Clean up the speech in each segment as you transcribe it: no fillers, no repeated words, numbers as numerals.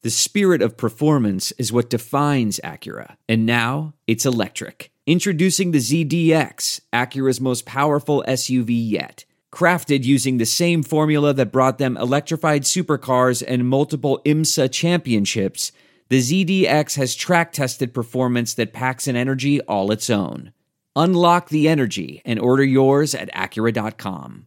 The spirit of performance is what defines Acura. And now, it's electric. Introducing the ZDX, Acura's most powerful SUV yet. Crafted using the same formula that brought them electrified supercars and multiple IMSA championships, the ZDX has track-tested performance that packs an energy all its own. Unlock the energy and order yours at Acura.com.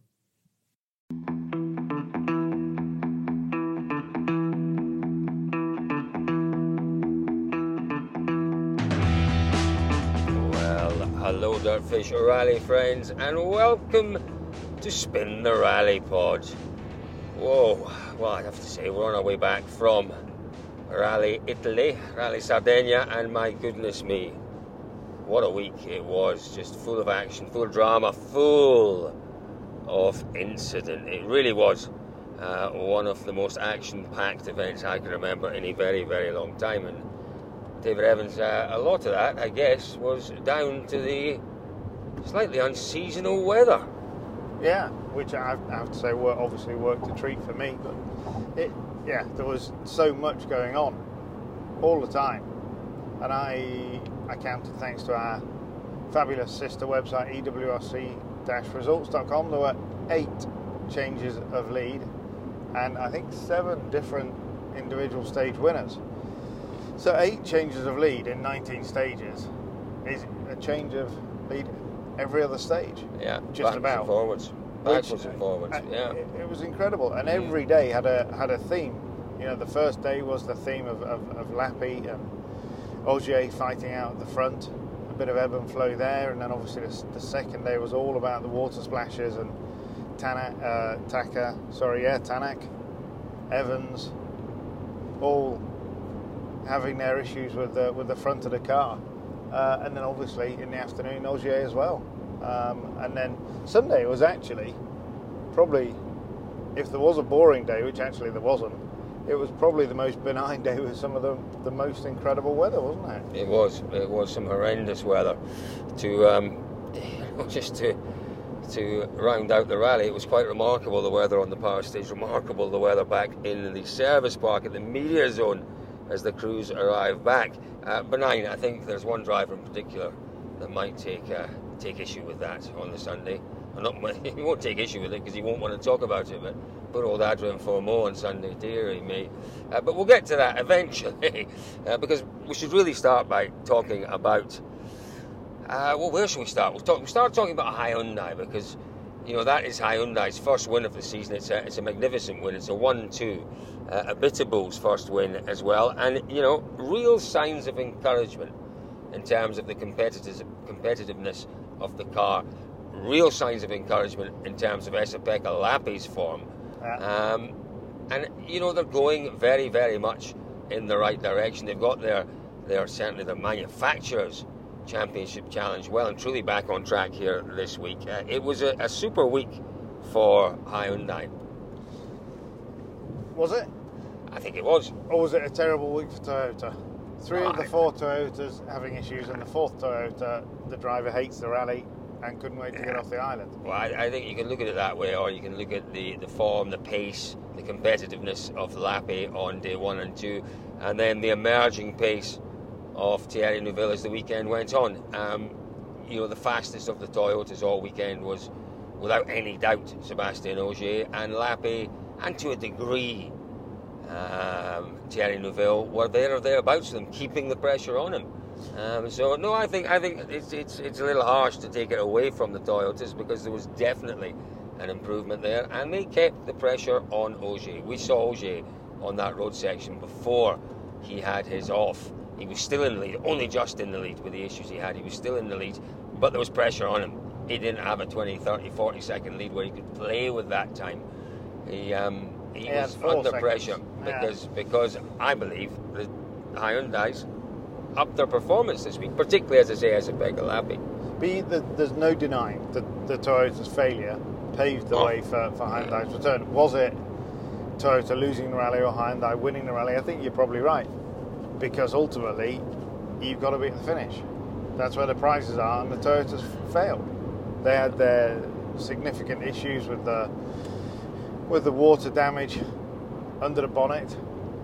Hello Dirtfish Rally friends, and welcome to Spin the Rally Pod. Whoa, well, I have to say we're on our way back from Rally Italy, Rally Sardinia, and my goodness me, what a week it was. Just full of action, full of drama, full of incident. It really was one of the most action-packed events I can remember in a very, very long time. And David Evans, a lot of that, I guess, was down to the slightly unseasonal weather. Yeah, which I have to say obviously worked a treat for me, but there was so much going on all the time. And I counted, thanks to our fabulous sister website, ewrc-results.com, there were 8 changes of lead and I think 7 different individual stage winners. So 8 changes of lead in 19 stages is a change of lead every other stage. Yeah, just about. And forwards. Backwards and forwards. Yeah, it was incredible, and every day had a theme. You know, the first day was the theme of Lappi and Ogier fighting out at the front, a bit of ebb and flow there, and then obviously the second day was all about the water splashes and Tanak, Evans, all having their issues with the front of the car, and then obviously in the afternoon Ogier as well, and then Sunday was actually probably, if there was a boring day, which actually there wasn't, it was probably the most benign day with some of the most incredible weather, wasn't it? It was some horrendous weather to round out the rally. It was quite remarkable, the weather on the power stage, remarkable the weather back in the service park at the media zone as the crews arrive back. Benign, I think there's one driver in particular that might take issue with that on the Sunday. He won't take issue with it because he won't want to talk about it, but poor old Adrian Fourmont on Sunday, dearie me. But we'll get to that eventually, because we should really start by talking about, where should we start? We'll start talking about Hyundai, because, you know, that is Hyundai's first win of the season. It's a magnificent win. It's a 1-2. Abitibul's first win as well, and you know, real signs of encouragement in terms of the competitiveness of the car, real signs of encouragement in terms of Esa-Pekka Lappi's form, and you know, they're going very, very much in the right direction. They've got their certainly their manufacturers' championship challenge well and truly back on track here this week. It was a super week for Hyundai. Was it? I think it was. Or was it a terrible week for Toyota? 3 of the 4 Toyotas having issues, and the 4th Toyota, the driver hates the rally and couldn't wait to get off the island. Well, I think you can look at it that way, or you can look at the form, the pace, the competitiveness of Lappi on day 1 and 2, and then the emerging pace of Thierry Neuville as the weekend went on. You know, the fastest of the Toyotas all weekend was, without any doubt, Sébastien Ogier, and Lappi, and to a degree Thierry Neuville, were there or thereabouts them, keeping the pressure on him. So no, I think it's a little harsh to take it away from the Toyotas, because there was definitely an improvement there, and they kept the pressure on Ogier. We saw Ogier on that road section before he had his off. He was still in the lead, only just in the lead with the issues he had. He was still in the lead, but there was pressure on him. He didn't have a 20, 30, 40 second lead where he could play with that time. He was under pressure because I believe the Hyundai's upped their performance this week, particularly, as I say, Esa-Pekka Lappi. But there's no denying that the Toyota's failure paved the way for Hyundai's return. Was it Toyota losing the rally or Hyundai winning the rally? I think you're probably right, because ultimately you've got to be at the finish. That's where the prizes are, and the Toyotas failed. They had their significant issues with the water damage under the bonnet,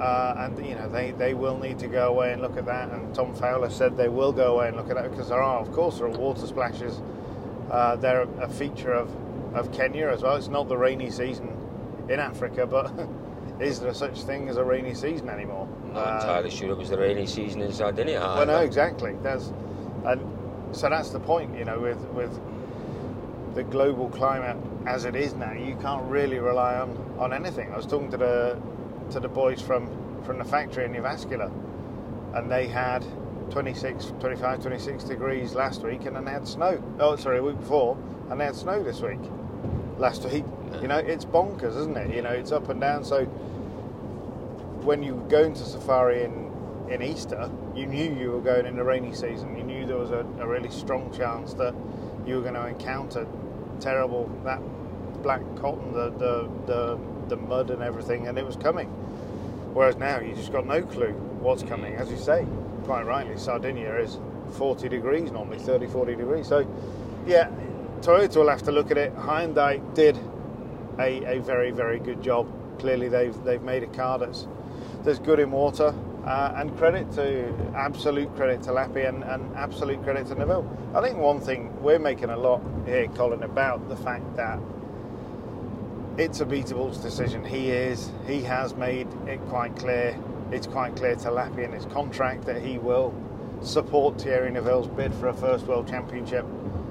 and they will need to go away and look at that. And Tom Fowler said they will go away and look at that, because there are water splashes. They're a feature of Kenya as well. It's not the rainy season in Africa, but is there such thing as a rainy season anymore? Not entirely sure it was the rainy season in Sardinia. Well, no, exactly. So that's the point, with the global climate as it is now, you can't really rely on anything. I was talking to the boys from the factory in Jyväskylä, and they had 25, 26 degrees last week, and then they had snow. Oh, sorry, a week before, and they had snow this week. Last week, it's bonkers, isn't it? It's up and down. So when you go into safari in Easter, you knew you were going in the rainy season. You knew there was a really strong chance that you were going to encounter that black cotton, the mud and everything, and it was coming. Whereas now you just got no clue what's coming. As you say, quite rightly, Sardinia is 40 degrees normally, 30, 40 degrees. So, yeah, Toyota will have to look at it. Hyundai did a very, very good job. Clearly, they've made a car that's good in water. And absolute credit to Lappi and absolute credit to Neville. I think one thing we're making a lot here, Colin, about the fact that it's a beatable decision. He has made it quite clear. It's quite clear to Lappi in his contract that he will support Thierry Neville's bid for a first World Championship.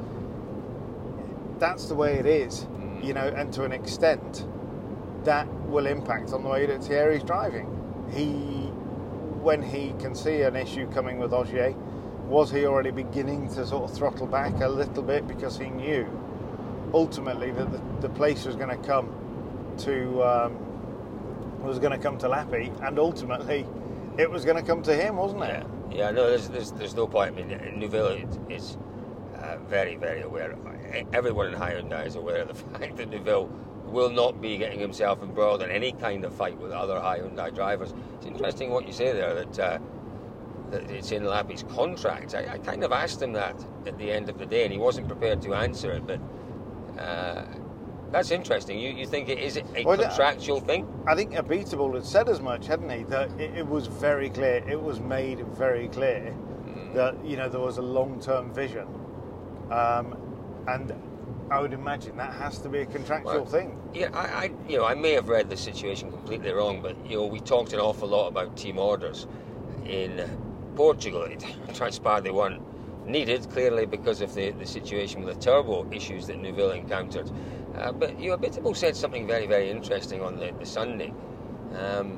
That's the way it is, and to an extent, that will impact on the way that Thierry's driving. When he can see an issue coming with Ogier, was he already beginning to sort of throttle back a little bit, because he knew ultimately that the place was going to come to Lappi, and ultimately it was going to come to him, wasn't it? Yeah. No, there's no point. I mean, Neuville is very, very aware. Everyone in Hyundai is aware of the fact that Neuville will not be getting himself embroiled in any kind of fight with other Hyundai drivers. It's interesting what you say there, that it's in Lappi's contract. I kind of asked him that at the end of the day, and he wasn't prepared to answer it, but that's interesting. You think it is a contractual thing? I think Abiteboul had said as much, hadn't he? That it was very clear, it was made very clear that, there was a long-term vision. And I would imagine that has to be a contractual thing. Yeah, I may have read the situation completely wrong, but we talked an awful lot about team orders in Portugal. It transpired they weren't needed, clearly because of the situation with the turbo issues that Neuville encountered. But Abiteboul said something very, very interesting on the Sunday. And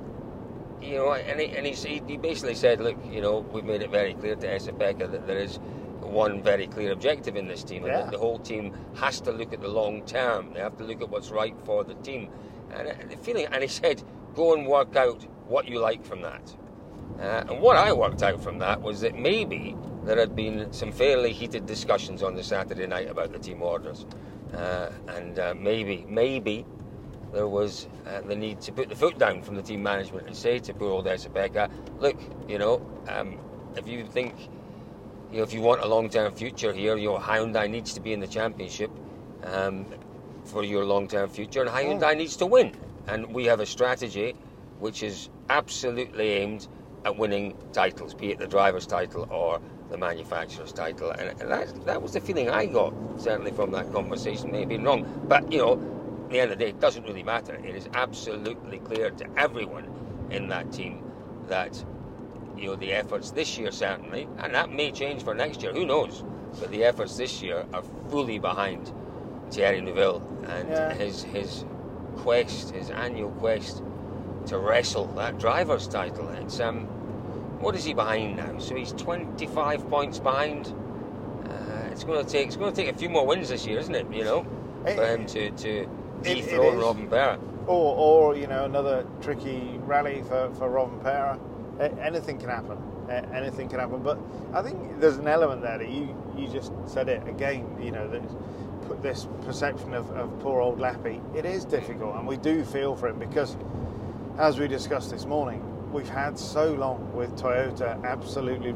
he basically said, look, we've made it very clear to Esa-Pekka that there is one very clear objective in this team, and that the whole team has to look at the long term. They have to look at what's right for the team. And he said, go and work out what you like from that. And what I worked out from that was that maybe there had been some fairly heated discussions on the Saturday night about the team orders, and maybe there was the need to put the foot down from the team management and say to poor old Esa-Pekka, look, if you think, if you want a long-term future here, Hyundai needs to be in the championship for your long-term future, and Hyundai needs to win. And we have a strategy which is absolutely aimed at winning titles, be it the driver's title or the manufacturer's title. And that was the feeling I got, certainly from that conversation. May have been wrong, but, at the end of the day, it doesn't really matter. It is absolutely clear to everyone in that team that the efforts this year, certainly, and that may change for next year, who knows, but the efforts this year are fully behind Thierry Neuville and his quest, his annual quest to wrestle that driver's title. It's what is he behind now? So he's 25 points behind. It's going to take a few more wins this year, isn't it? For him to dethrone Rovanperä. Or another tricky rally for Rovanperä. Anything can happen. Anything can happen. But I think there's an element there that you just said it again. This perception of poor old Lappi. It is difficult, and we do feel for him because, as we discussed this morning, we've had so long with Toyota absolutely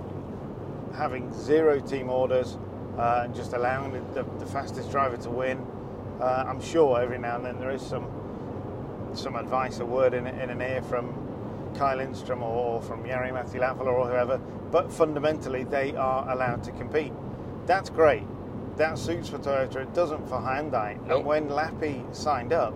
having zero team orders and just allowing the fastest driver to win. I'm sure every now and then there is some advice, a word in an ear from Kyle Lindstrom or from Jari-Matti Latvala or whoever, but fundamentally they are allowed to compete. That's great. That suits for Toyota. It doesn't for Hyundai. Nope. And when Lappi signed up,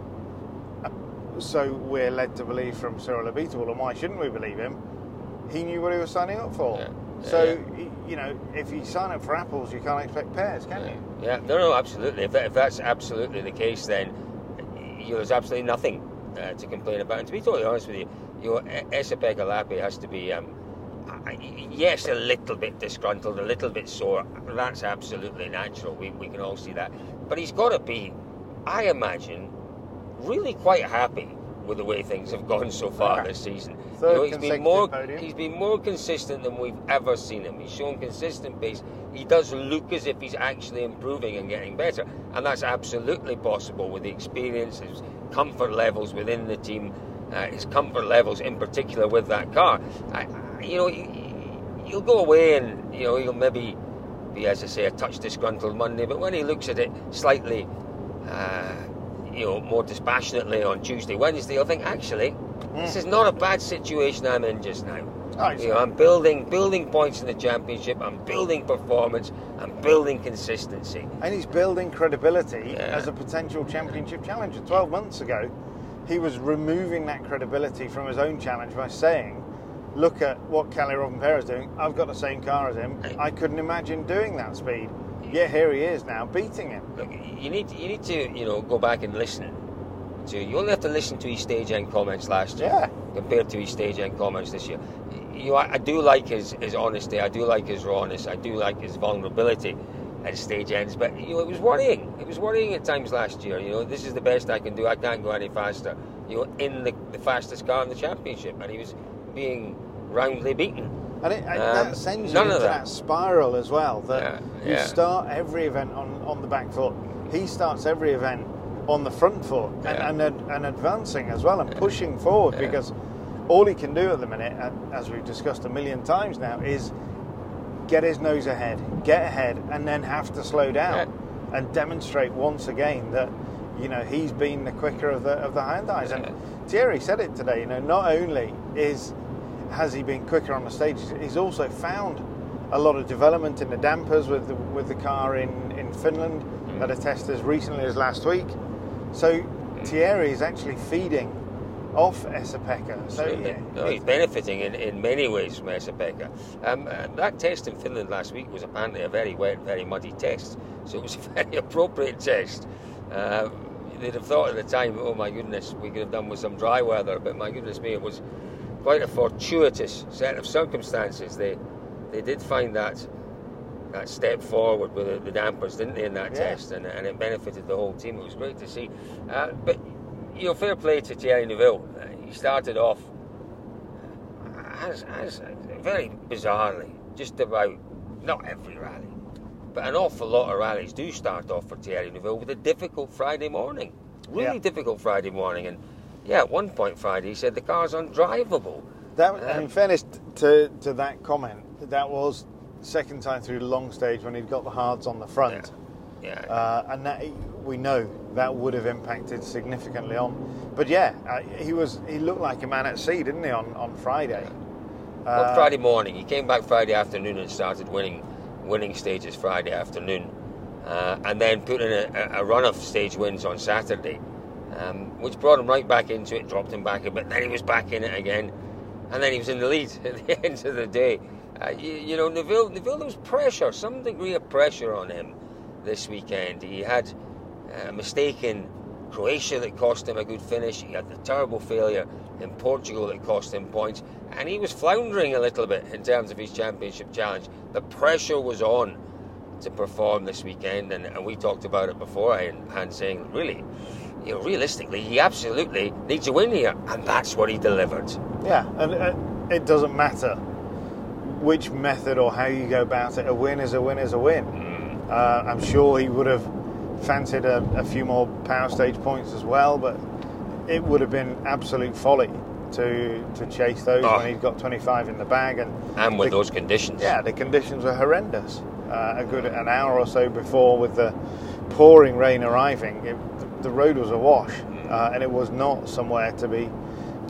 so we're led to believe from Cyril Abiteboul, and why shouldn't we believe him? He knew what he was signing up for. You know, if you sign up for apples, you can't expect pears, can you? Yeah, no, absolutely. If that's absolutely the case, then there's absolutely nothing to complain about. And to be totally honest with you, Esa-Pekka Lappi has to be, yes, a little bit disgruntled, a little bit sore. That's absolutely natural. We can all see that. But he's got to be, I imagine, really quite happy with the way things have gone so far this season. He's been more consistent than we've ever seen him. He's shown consistent pace. He does look as if he's actually improving and getting better, and that's absolutely possible with the experience, his comfort levels within the team, his comfort levels in particular with that car. He'll go away and he'll maybe be, as I say, a touch disgruntled Monday, but when he looks at it slightly more dispassionately on Tuesday, Wednesday, I'll think, actually, this is not a bad situation I'm in just now. I'm building points in the championship, I'm building performance, I'm building consistency. And he's building credibility as a potential championship challenger. 12 months ago, he was removing that credibility from his own challenge by saying, look at what Kalle Rovanperä is doing, I've got the same car as him, I couldn't imagine doing that speed. Yet here he is now, beating him. Look, you need to go back and listen to. You only have to listen to his stage end comments last year compared to his stage end comments this year. I do like his honesty. I do like his rawness. I do like his vulnerability at stage ends. But it was worrying. It was worrying at times last year. This is the best I can do. I can't go any faster. In the fastest car in the championship, and he was being roundly beaten. And that sends you into that spiral as well, that you start every event on the back foot. He starts every event on the front foot and advancing as well and pushing forward because all he can do at the minute, as we've discussed a million times now, is get his nose ahead, get ahead, and then have to slow down and demonstrate once again that he's been the quicker of the Hyundais. And Thierry said it today. Not only has he been quicker on the stages, he's also found a lot of development in the dampers with the car in Finland at a test as recently as last week. So Thierry is actually feeding off Esa-Pekka. So he's benefiting in many ways from Esa-Pekka. That test in Finland last week was apparently a very wet, very muddy test, so it was a very appropriate test. They'd have thought at the time, oh my goodness, we could have done with some dry weather, but my goodness me, it was quite a fortuitous set of circumstances. They did find that step forward with the dampers, didn't they, in that test, and it benefited the whole team. It was great to see. But fair play to Thierry Neuville. He started off as very bizarrely, just about, not every rally, but an awful lot of rallies do start off for Thierry Neuville with a difficult Friday morning. Really difficult Friday morning. And at one point Friday he said the car's undrivable. In fairness to that comment, that was the second time through the long stage when he'd got the hards on the front. And that, we know that would have impacted significantly on. But he looked like a man at sea, didn't he, on Friday? Well, Friday morning. He came back Friday afternoon and started winning stages Friday afternoon, and then put in a run of stage wins on Saturday, which brought him right back into it, dropped him back a bit, then he was back in it again, and then he was in the lead at the end of the day. Neuville, there was pressure, some degree of pressure on him this weekend. He had a mistake in Croatia that cost him a good finish. He had the terrible failure in Portugal that cost him points, and he was floundering a little bit in terms of his championship challenge. The pressure was on to perform this weekend, and we talked about it beforehand, saying really, realistically, he absolutely needs a win here, and that's what he delivered. Yeah, and it doesn't matter which method or how you go about it. A win is a win is a win. I'm sure he would have fancied a few more power stage points as well, but it would have been absolute folly to chase those when he'd got 25 in the bag. And with those conditions. Yeah, the conditions were horrendous. An hour or so before, with the pouring rain arriving, the road was awash, and it was not somewhere to be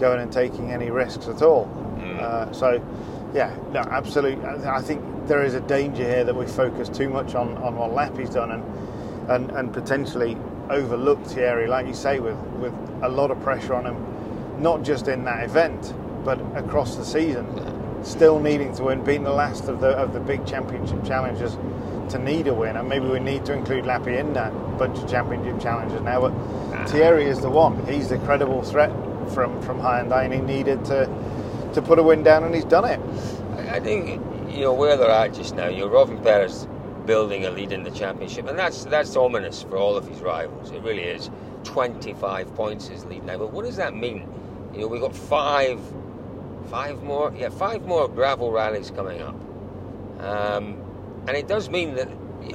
going and taking any risks at all. So, yeah, no, absolutely. I think there is a danger here that we focus too much on what Lappy's done and potentially overlook Thierry, like you say, with a lot of pressure on him, not just in that event, but across the season. Still needing to win, being the last of the big championship challengers to need a win, and maybe we need to include Lappy in that bunch of championship challengers now. But Thierry is the one. He's the credible threat from Hyundai, and he needed to put a win down, and he's done it. I think where they're at just now. Rovanpera's building a lead in the championship, and that's ominous for all of his rivals. It really is. 25 points his lead now. But what does that mean? We've got five more gravel rallies coming up, and it does mean that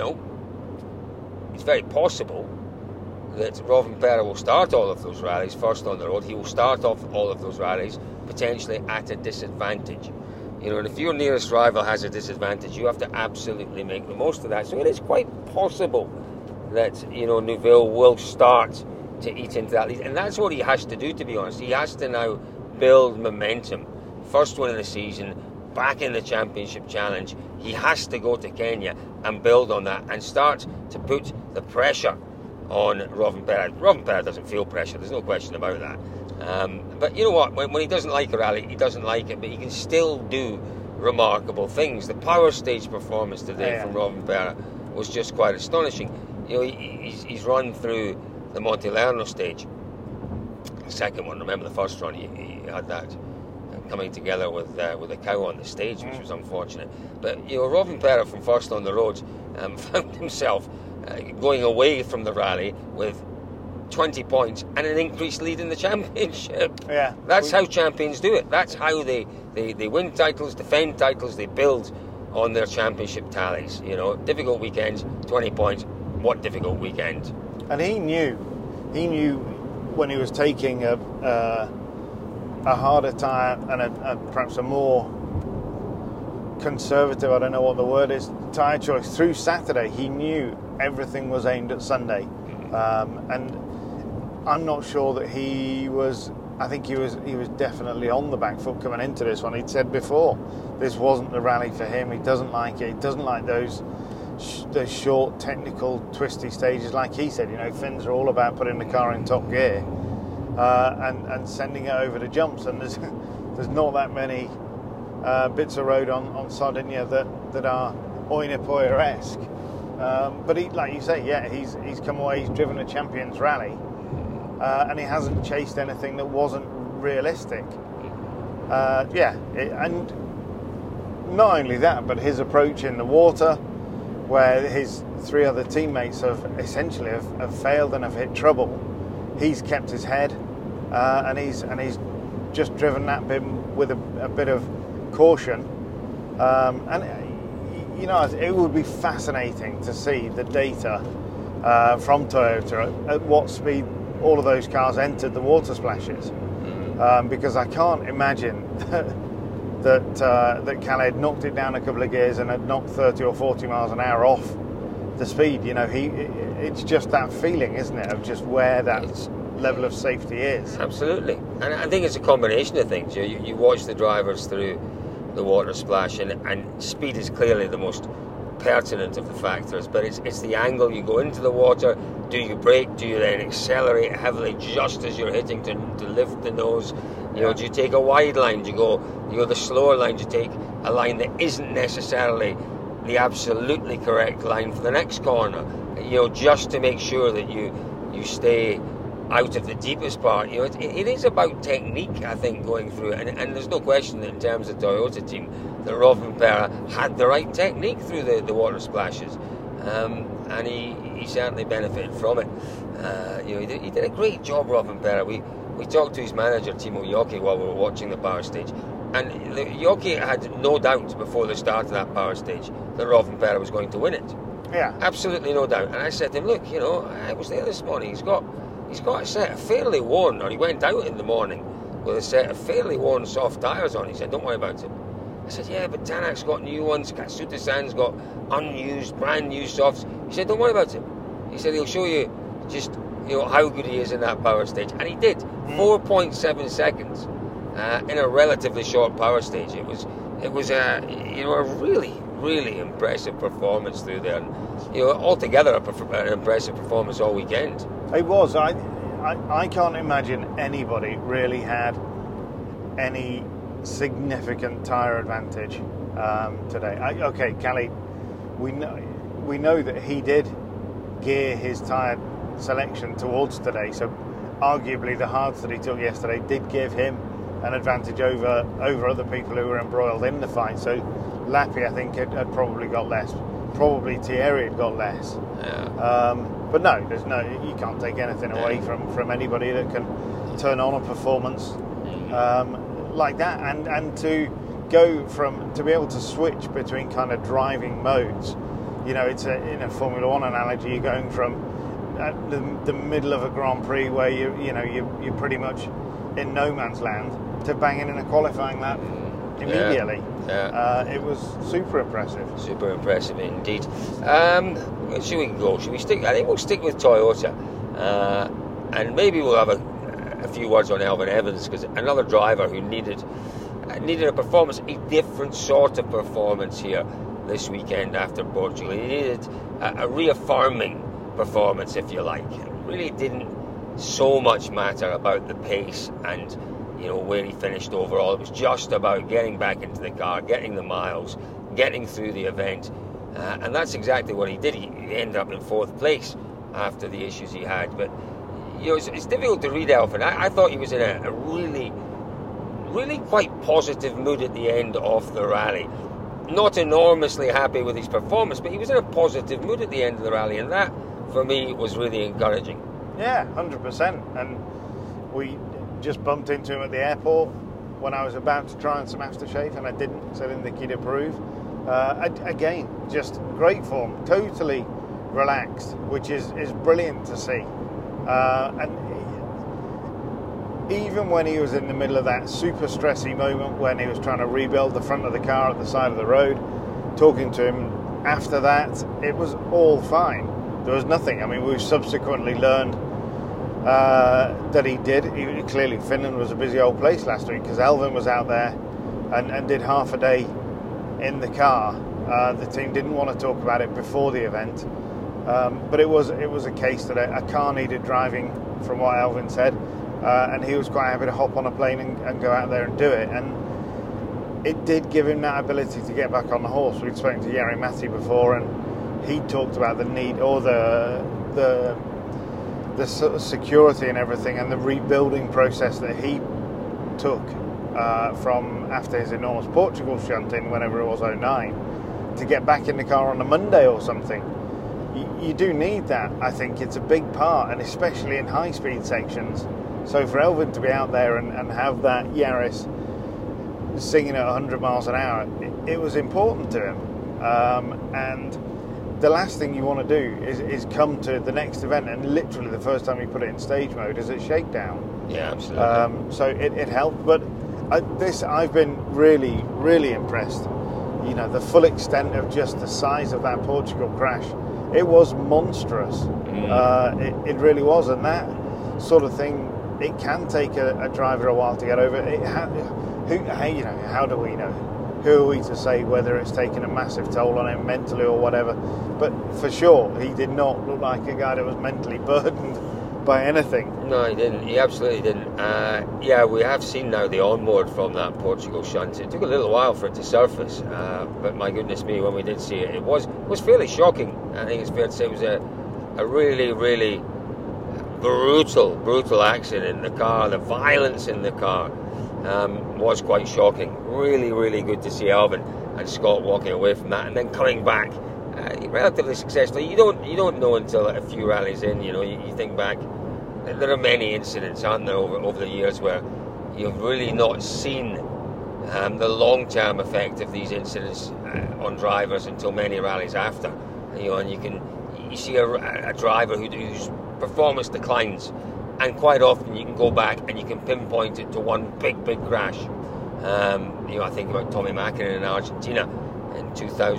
it's very possible that Rovanpera will start all of those rallies first on the road. He will start off all of those rallies potentially at a disadvantage. And if your nearest rival has a disadvantage, you have to absolutely make the most of that. So it is quite possible that Neuville will start to eat into that lead, and that's what he has to do. To be honest, he has to now build momentum. First win of the season, back in the championship challenge. He has to go to Kenya and build on that and start to put the pressure on Rovanpera. Rovanpera doesn't feel pressure, there's no question about that. But you know what, when he doesn't like a rally, he doesn't like it, but he can still do remarkable things. The power stage performance today from Rovanpera was just quite astonishing. He's run through the Monte Lerno stage, the second one. Remember the first run, he had that coming together with a cow on the stage, which was unfortunate. But Rovanpera from first on the road found himself going away from the rally with 20 points and an increased lead in the championship. Yeah, that's how champions do it. That's how they win titles, defend titles, they build on their championship tallies. Difficult weekends, 20 points. What difficult weekend? And he knew when he was taking a harder tyre and perhaps a more conservative, I don't know what the word is, tyre choice through Saturday. He knew everything was aimed at Sunday, and I'm not sure that he was. I think he was definitely on the back foot coming into this one. He'd said before this wasn't the rally for him. He doesn't like it. He doesn't like those short, technical, twisty stages. Like he said, Finns are all about putting the car in top gear and sending it over the jumps. And there's not that many bits of road on Sardinia that are Oynepoya-esque. But he, like you say, he's come away. He's driven a Champions Rally, and he hasn't chased anything that wasn't realistic. And not only that, but his approach in the water, where his three other teammates have essentially have failed and have hit trouble, he's kept his head, and he's just driven that bit with a bit of caution. It would be fascinating to see the data from Toyota at what speed all of those cars entered the water splashes, because I can't imagine that Khaled knocked it down a couple of gears and had knocked 30 or 40 miles an hour off the speed. It's just that feeling, isn't it, of just where that level of safety is. Absolutely. And I think it's a combination of things. You watch the drivers through the water splash, and speed is clearly the most pertinent of the factors, but it's the angle you go into the water. Do you brake? Do you then accelerate heavily just as you're hitting to lift the nose? Do you take a wide line? Do you go the slower line? Do you take a line that isn't necessarily the absolutely correct line for the next corner? Just to make sure that you stay out of the deepest part. It is about technique, I think, going through it, and there's no question that in terms of the Toyota team, that Rovanpera had the right technique through the water splashes, and he certainly benefited from it. He did a great job, Rovanpera. We talked to his manager Timo Joki while we were watching the power stage, and Joki had no doubt before the start of that power stage that Rovanpera was going to win it. Yeah, absolutely no doubt. And I said to him, look, I was there this morning. He's got a set of fairly worn, or he went out in the morning with a set of fairly worn soft tyres on. He said, don't worry about it. I said, yeah, but Tanak's got new ones, Katsuta-san's got unused, brand new softs. He said, don't worry about it. He said, he'll show you just how good he is in that power stage. And he did. 4.7 seconds in a relatively short power stage. It was a really impressive performance through there. And, altogether an impressive performance all weekend. It was. I can't imagine anybody really had any significant tyre advantage today. Okay, Callie, we know that he did gear his tyre selection towards today, so arguably the hards that he took yesterday did give him an advantage over other people who were embroiled in the fight. So Lappi, I think, had probably got less. Probably Thierry had got less. Yeah. But no, you can't take anything away from anybody that can turn on a performance like that, and to be able to switch between kind of driving modes. It's in a Formula One analogy, you're going from the middle of a Grand Prix where you're pretty much in no man's land to banging in a qualifying lap immediately. Yeah. It was super impressive. Super impressive indeed. Where should we go? Should we stick? I think we'll stick with Toyota, and maybe we'll have a few words on Elfyn Evans, because another driver who needed a performance, a different sort of performance here this weekend after Portugal. He needed a reaffirming performance, if you like. It really didn't so much matter about the pace and where he finished overall. It was just about getting back into the car, getting the miles, getting through the event, and that's exactly what he did. He ended up in 4th place after the issues he had. But it's difficult to read Elfyn. I thought he was in a really quite positive mood at the end of the rally. Not enormously happy with his performance, but he was in a positive mood at the end of the rally, and that, for me, was really encouraging. Yeah, 100%. And we just bumped into him at the airport when I was about to try on some aftershave, and I didn't, so I didn't think he'd approve. Again, just great form, totally relaxed, which is brilliant to see. And even when he was in the middle of that super stressy moment when he was trying to rebuild the front of the car at the side of the road, talking to him after that, it was all fine. There was nothing. I mean, we've subsequently learned that he did. Clearly, Finland was a busy old place last week because Elfyn was out there and did half a day in the car. The team didn't want to talk about it before the event, but it was a case that a car needed driving, from what Elfyn said, and he was quite happy to hop on a plane and go out there and do it. And it did give him that ability to get back on the horse. We'd spoken to Jari Matti before, and he talked about the need, or the sort of security and everything, and the rebuilding process that he took from after his enormous Portugal shunting, whenever it was, 2009, to get back in the car on a Monday or something. You do need that. I think it's a big part, and especially in high speed sections. So for Elfyn to be out there and have that Yaris singing at 100 miles an hour, it was important to him. And the last thing you want to do is come to the next event, and literally the first time you put it in stage mode is at shakedown. Yeah, absolutely. So it helped, but I've been really, really impressed. The full extent of just the size of that Portugal crash, it was monstrous. It really was, and that sort of thing, it can take a driver a while to get over. How do we know? Who are we to say whether it's taken a massive toll on him mentally or whatever? But for sure, he did not look like a guy that was mentally burdened by anything. No, he didn't. He absolutely didn't. We have seen now the onboard from that Portugal shunt. It took a little while for it to surface, but my goodness me, when we did see it, it was fairly shocking. I think it's fair to say it was a really, really brutal accident in the car. The violence in the car was quite shocking. Really, really good to see Elfyn and Scott walking away from that and then coming back relatively successfully. You don't know until a few rallies in. You think back. There are many incidents, aren't there, over the years where you've really not seen the long-term effect of these incidents on drivers until many rallies after. And you see a driver whose performance declines, and quite often you can go back and you can pinpoint it to one big crash. I think about Tommy Mäkinen in Argentina in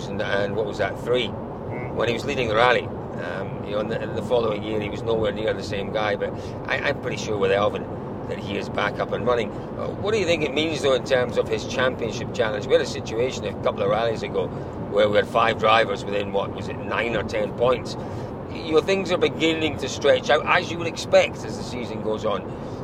2003, when he was leading the rally. And the following year he was nowhere near the same guy. But I'm pretty sure with Elfyn, that he is back up and running. What do you think it means, though, in terms of his championship challenge? We had a situation a couple of rallies ago where we had 5 drivers within, 9 or 10 points. Things are beginning to stretch out, as you would expect as the season goes on.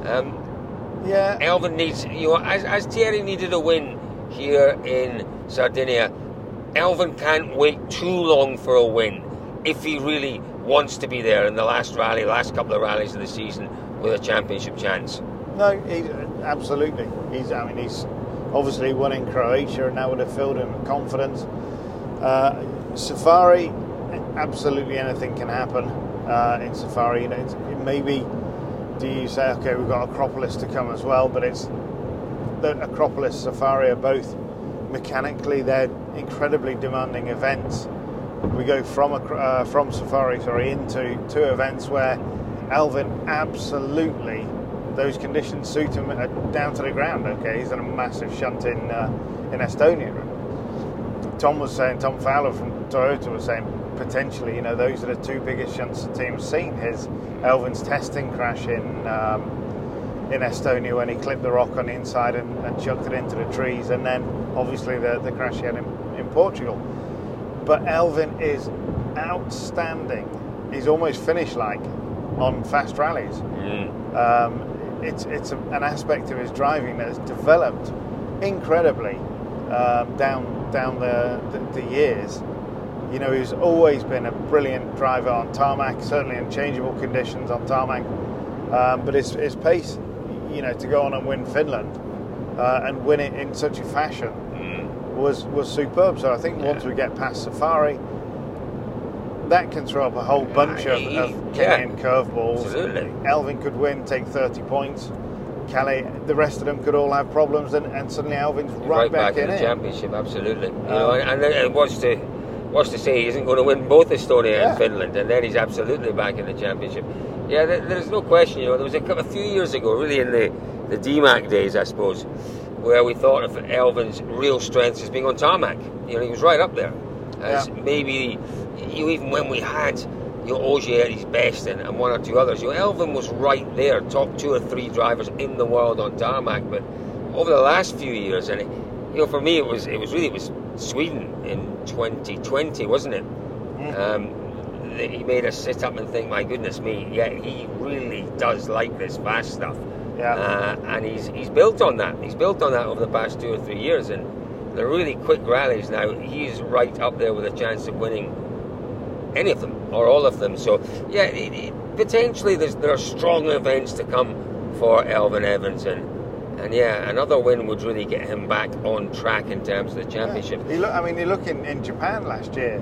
Elfyn needs, as Thierry needed a win here in Sardinia, Elfyn can't wait too long for a win if he really wants to be there in the last couple of rallies of the season with a championship chance. No, absolutely. He's obviously won in Croatia, and that would have filled him with confidence. Safari, absolutely anything can happen in Safari. Maybe do you say, okay, we've got Acropolis to come as well, but it's the Acropolis, Safari are both mechanically, they're incredibly demanding events. We go from Safari into 2 events where Elfyn absolutely, those conditions suit him down to the ground. Okay, he's done a massive shunt in Estonia. Tom Fowler from Toyota was saying potentially, those are the 2 biggest shunts the team's seen. Elfyn's testing crash in Estonia when he clipped the rock on the inside and chucked it into the trees, and then obviously the crash he had in Portugal. But Elfyn is outstanding. He's almost finish-like on fast rallies. It's an aspect of his driving that has developed incredibly down the years. He's always been a brilliant driver on tarmac, certainly in changeable conditions on tarmac. But his pace, to go on and win Finland and win it in such a fashion was superb. So I think once we get past Safari, that can throw up a whole bunch of Kenyan curveballs. Absolutely. Elfyn could win, take 30 points. Calais, the rest of them could all have problems, and suddenly Elfyn's right back in the it. Championship, absolutely. And what's to say he isn't going to win both Estonia and Finland, and then he's absolutely back in the championship. Yeah, there's no question. There was a few years ago, really in the DMAC days, I suppose, where we thought of Elfyn's real strengths as being on tarmac. He was right up there. As maybe even when we had Ogier at his best and 1 or 2 others, Elfyn was right there, top 2 or 3 drivers in the world on tarmac. But over the last few years, and for me it was Sweden in 2020, wasn't it? He made us sit up and think, my goodness me, he really does like this fast stuff. And he's built on that. He's built on that over the past 2 or 3 years, and the really quick rallies now, he's right up there with a chance of winning any of them or all of them. So potentially there are strong events to come for Elfyn Evans, and another win would really get him back on track in terms of the championship. You look in Japan last year.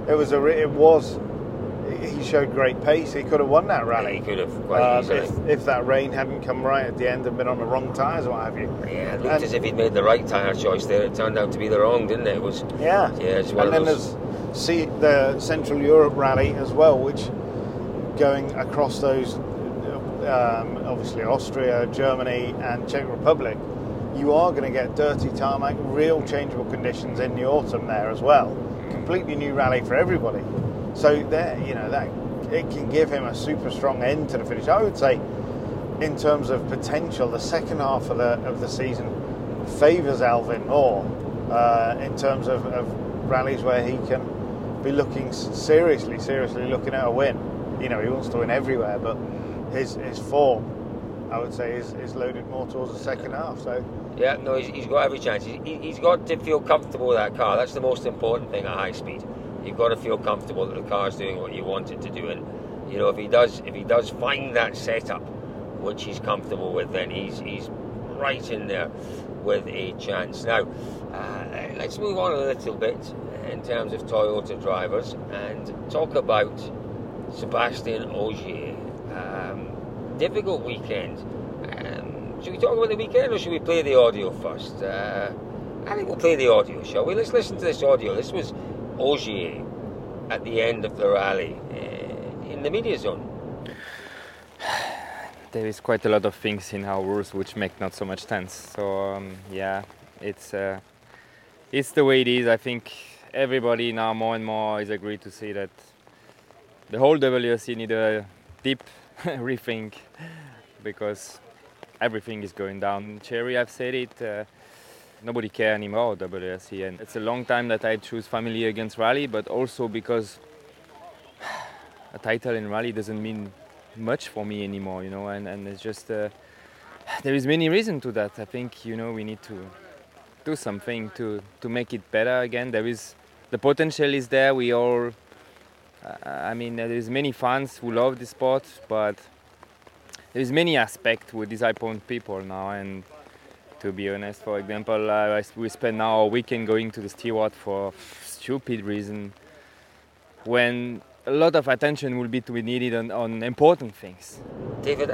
He showed great pace. He could have won that rally. He could have quite easily. If that rain hadn't come right at the end and been on the wrong tyres or what have you. Yeah, it looked as if he'd made the right tyre choice there. It turned out to be the wrong, didn't it? It's one and then there's the Central Europe rally as well, which going across those, obviously Austria, Germany and Czech Republic, you are going to get dirty tarmac, real changeable conditions in the autumn there as well. Completely new rally for everybody. So that it can give him a super strong end to the finish. I would say, in terms of potential, the second half of the season favours Elfyn more in terms of rallies where he can be looking seriously looking at a win. He wants to win everywhere, but his form, I would say, is loaded more towards the second half. So he's got every chance. He's got to feel comfortable with that car. That's the most important thing at high speed. You've got to feel comfortable that the car's doing what you want it to do, and if he does find that setup which he's comfortable with, then he's right in there with a chance. Now, let's move on a little bit in terms of Toyota drivers and talk about Sébastien Ogier. Difficult weekend. Should we talk about the weekend, or should we play the audio first? I think we'll play the audio, shall we? Let's listen to this audio. This was Ogier at the end of the rally in the media zone. There is quite a lot of things in our rules which make not so much sense. So it's the way it is. I think everybody now more and more is agreed to see that the whole WRC need a deep rethink, because everything is going down. Thierry, I've said it. Nobody cares anymore WRC, and it's a long time that I choose family against rally, but also because a title in rally doesn't mean much for me anymore, you know, and it's just there is many reasons to that. I think, you know, we need to do something to make it better again. The potential is there. We all there's many fans who love the sport, but there's many aspects with disappoint people now. And to be honest, for example, we spend now a weekend going to the steward for stupid reason, when a lot of attention will be to be needed on important things. David,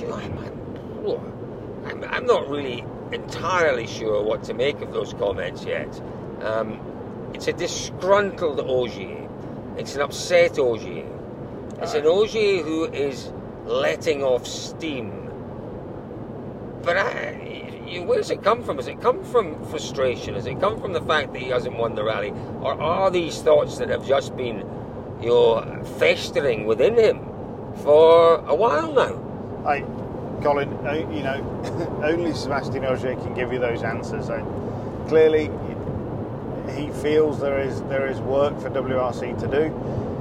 I'm not really entirely sure what to make of those comments yet. It's a disgruntled Ogier. It's an upset Ogier. It's an Ogier who is letting off steam. But where's it come from? Has it come from frustration? Has it come from the fact that he hasn't won the rally? Or are these thoughts that have just been, you know, festering within him for a while now? Colin, you know, only Sébastien Ogier can give you those answers. Clearly, he feels there is work for WRC to do.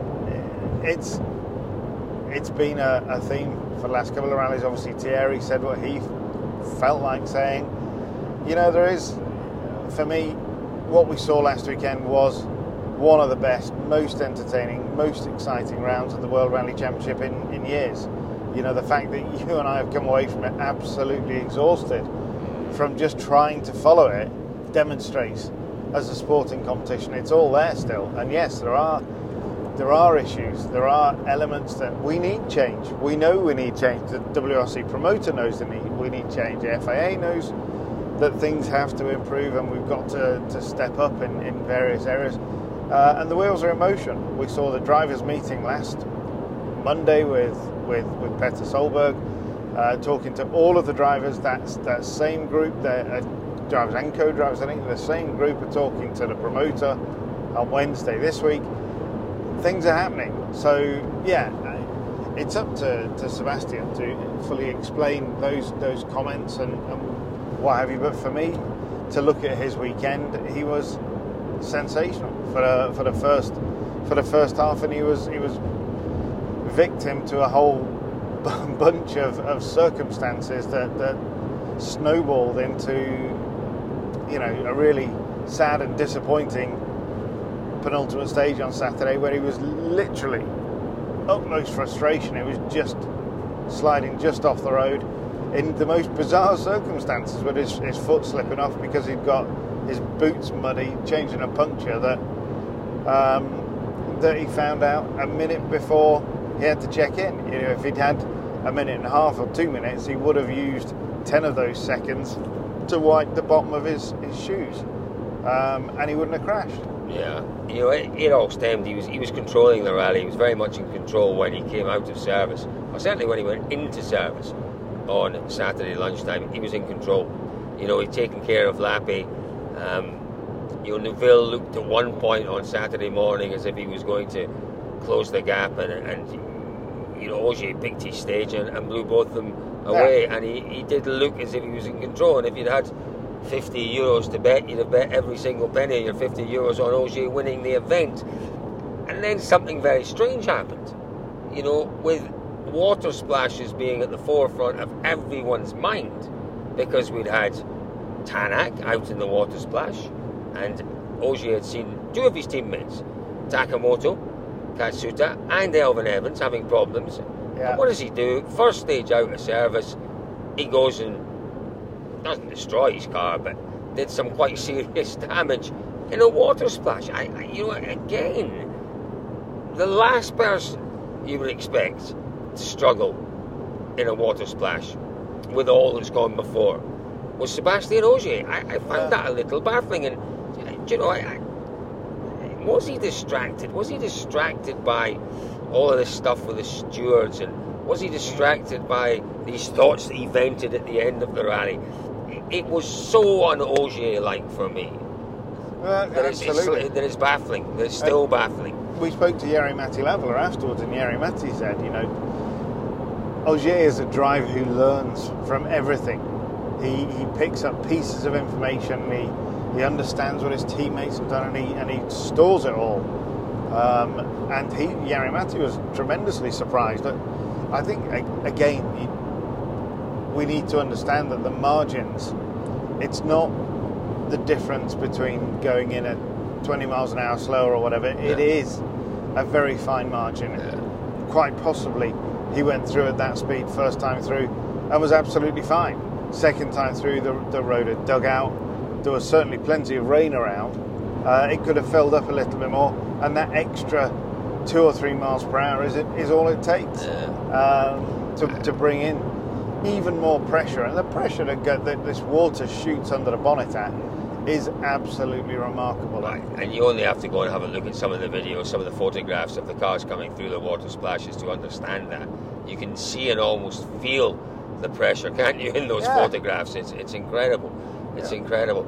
It's been a theme for the last couple of rallies. Obviously, Thierry said what he felt like saying. You know, there is, for me, what we saw last weekend was one of the best, most entertaining, most exciting rounds of the World Rally Championship in years. You know, the fact that you and I have come away from it absolutely exhausted from just trying to follow it demonstrates as a sporting competition it's all there still. And yes, there are issues, there are elements that we need change. We know we need change. The WRC promoter knows we need change. The FIA knows that things have to improve, and we've got to step up in various areas. And the wheels are in motion. We saw the drivers' meeting last Monday with Petter Solberg, talking to all of the drivers. That same group, drivers and co-drivers, I think the same group are talking to the promoter on Wednesday this week. Things are happening. So yeah, it's up to Sébastien to fully explain those comments and what have you. But for me, to look at his weekend, he was sensational for the first half, and he was victim to a whole bunch of circumstances that snowballed into, you know, a really sad and disappointing penultimate stage on Saturday, where he was literally utmost frustration. It was just sliding just off the road in the most bizarre circumstances, with his foot slipping off because he'd got his boots muddy, changing a puncture that he found out a minute before he had to check in. You know, if he'd had a minute and a half or 2 minutes, he would have used 10 of those seconds to wipe the bottom of his shoes, and he wouldn't have crashed. Yeah, you know, it all stemmed. He was controlling the rally. He was very much in control when he came out of service, or certainly when he went into service on Saturday lunchtime. He was in control. You know, he'd taken care of Lappy. You know, Neuville looked at one point on Saturday morning as if he was going to close the gap, and you know, Ogier picked his stage and blew both of them away. Yeah. And he did look as if he was in control. And if you'd had €50 to bet, you'd have bet every single penny of your €50 on Ogier winning the event. And then something very strange happened. You know, with water splashes being at the forefront of everyone's mind, because we'd had Tanak out in the water splash, and Ogier had seen two of his teammates, Takamoto, Katsuta, and Elvin Evans, having problems. Yeah. And what does he do? First stage out of service, he goes and doesn't destroy his car, but did some quite serious damage in a water splash. You know, again, the last person you would expect to struggle in a water splash with all that's gone before was Sébastien Ogier. I found that a little baffling. And you know, was he distracted? Was he distracted by all of this stuff with the stewards, and was he distracted by these thoughts that he vented at the end of the rally? It was so un-Ogier-like for me. That it's baffling. That it's still baffling. We spoke to Jari-Matti Lavela afterwards, and Jari-Matti said, you know, Ogier is a driver who learns from everything. He picks up pieces of information. He understands what his teammates have done, and he stores it all. And Jari Matti was tremendously surprised. I think again, we need to understand that the margins. It's not the difference between going in at 20 miles an hour slower or whatever. Yeah. It is a very fine margin. Yeah. Quite possibly, he went through at that speed first time through and was absolutely fine. Second time through, the road had dug out. There was certainly plenty of rain around. It could have filled up a little bit more, and that extra 2 or 3 miles per hour is all it takes to bring in even more pressure. And the pressure that this water shoots under the bonnet at is absolutely remarkable. Right. And you only have to go and have a look at some of the videos, some of the photographs of the cars coming through the water splashes to understand that. You can see and almost feel the pressure, can't you, in those photographs? It's incredible. It's incredible.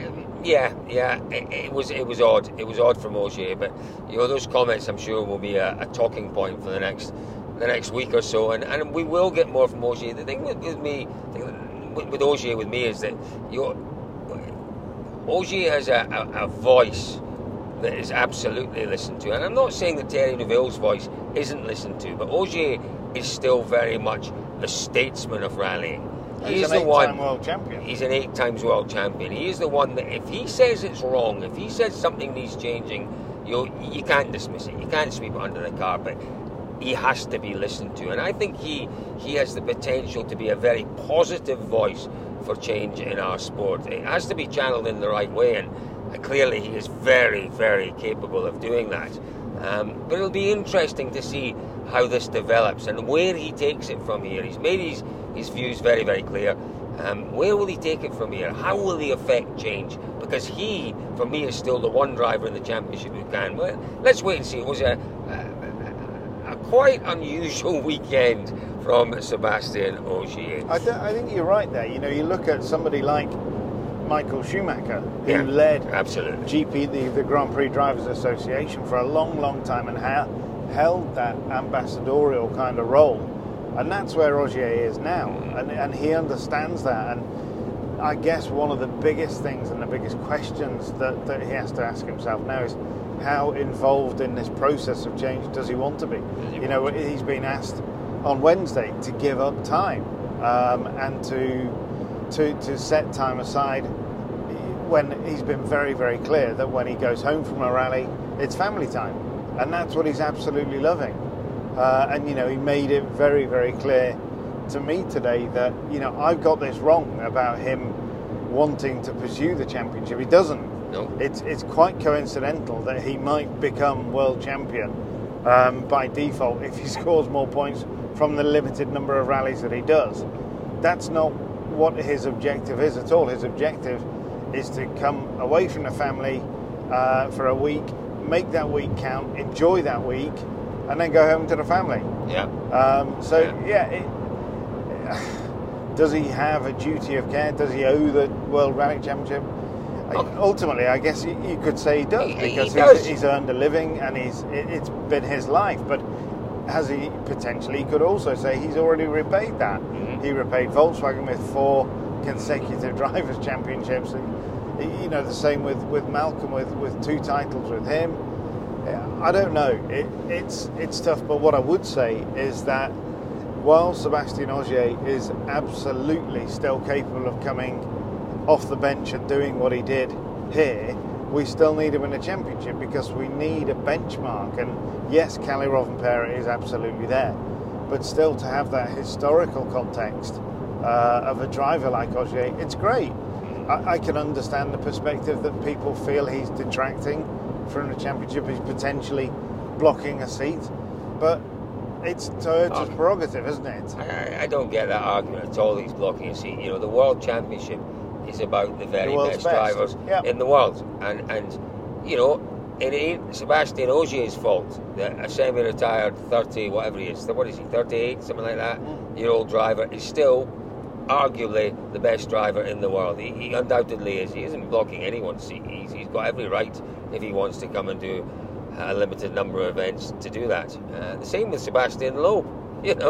It was odd. It was odd from Ogier, but those comments I'm sure will be a talking point for the next week or so, and we will get more from Ogier. The thing with Ogier with me is that Ogier has a voice that is absolutely listened to, and I'm not saying that Thierry Neuville's voice isn't listened to, but Ogier is still very much the statesman of rallying. He's an 8-time world champion. He's an 8 times world champion. He is the one that if he says it's wrong, if he says something needs changing, you can't dismiss it. You can't sweep it under the carpet. He has to be listened to, and I think he has the potential to be a very positive voice for change in our sport. It has to be channeled in the right way, and clearly he is very, very capable of doing that. But it'll be interesting to see how this develops and where he takes it from here. He's made his views very, very clear. Where will he take it from here? How will the effect change? Because he, for me, is still the one driver in the championship who can. Well, let's wait and see. It was a quite unusual weekend from Sébastien Ogier. I think you're right there. You look at somebody like Michael Schumacher, who led GP, the Grand Prix Drivers Association, for a long, long time and held that ambassadorial kind of role. And that's where Ogier is now. And he understands that. And I guess one of the biggest things and the biggest questions that he has to ask himself now is how involved in this process of change does he want to be? He's been asked on Wednesday to give up time and to set time aside when he's been very, very clear that when he goes home from a rally, it's family time. And that's what he's absolutely loving. And he made it very, very clear to me today that, I've got this wrong about him wanting to pursue the championship. He doesn't. No. It's quite coincidental that he might become world champion by default if he scores more points from the limited number of rallies that he does. That's not what his objective is at all. His objective is to come away from the family for a week, make that week count, enjoy that week, and then go home to the family. Does he have a duty of care? Does he owe the World Rally Championship? Ultimately, I guess you could say he does, because he's earned a living and it's been his life. But has he potentially? He could also say he's already repaid that. Mm-hmm. He repaid Volkswagen with 4 consecutive drivers' championships. And, the same with Malcolm, with 2 titles with him. I don't know. It's tough. But what I would say is that while Sébastien Ogier is absolutely still capable of coming off the bench and doing what he did here, we still need him in the championship because we need a benchmark. And yes, Kalle Rovanperä is absolutely there, but still to have that historical context of a driver like Ogier, it's great. I can understand the perspective that people feel he's detracting from the championship, he's potentially blocking a seat, but it's Toyota's prerogative, isn't it? I don't get that argument at all. He's blocking a seat. The World Championship is about the very best drivers in the world, and it ain't Sébastien Ogier's fault that a semi-retired 30, whatever he is, what is he, 38, something like that, year old driver is still arguably the best driver in the world. He undoubtedly is. He isn't blocking anyone's seat. He's got every right, if he wants to come and do a limited number of events, to do that. The same with Sébastien Loeb.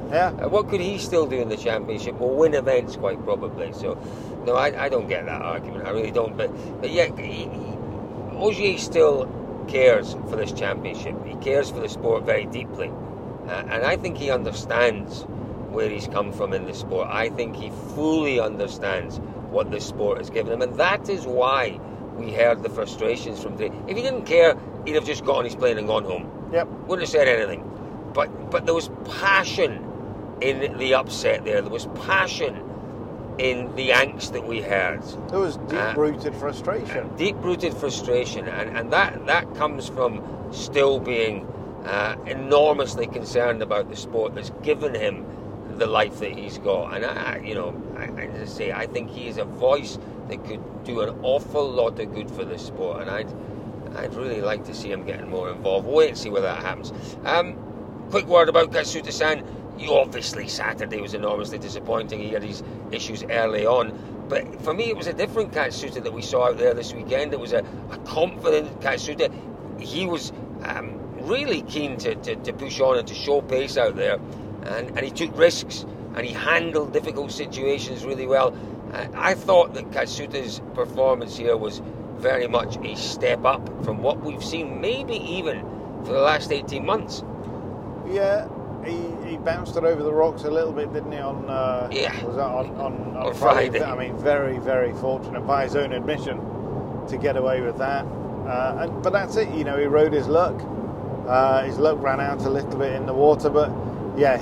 Yeah. What could he still do in the championship? Well, win events, quite probably. So, no, I don't get that argument. I really don't. But yeah, Ogier still cares for this championship. He cares for the sport very deeply. And I think he understands where he's come from in the sport. I think he fully understands what this sport has given him. And that is why we heard the frustrations from today. If he didn't care, he'd have just got on his plane and gone home. Yep. Wouldn't have said anything. But there was passion in the upset there. There was passion in the angst that we heard. There was deep-rooted frustration. Deep-rooted frustration. And that comes from still being enormously concerned about the sport that's given him the life that he's got. And I just say, I think he is a voice that could do an awful lot of good for this sport, and I'd really like to see him getting more involved. We'll wait and see where that happens. Quick word about Katsuta-san. Obviously Saturday was enormously disappointing. He had his issues early on, but for me it was a different Katsuta that we saw out there this weekend. It was a confident Katsuta. He was really keen to push on and to show pace out there, and he took risks and he handled difficult situations really well. I thought that Katsuta's performance here was very much a step up from what we've seen, maybe even for the last 18 months. Yeah, he bounced it over the rocks a little bit, didn't he? On was that on Friday? I mean, very, very fortunate by his own admission to get away with that. But that's it. He rode his luck. His luck ran out a little bit in the water, but yeah,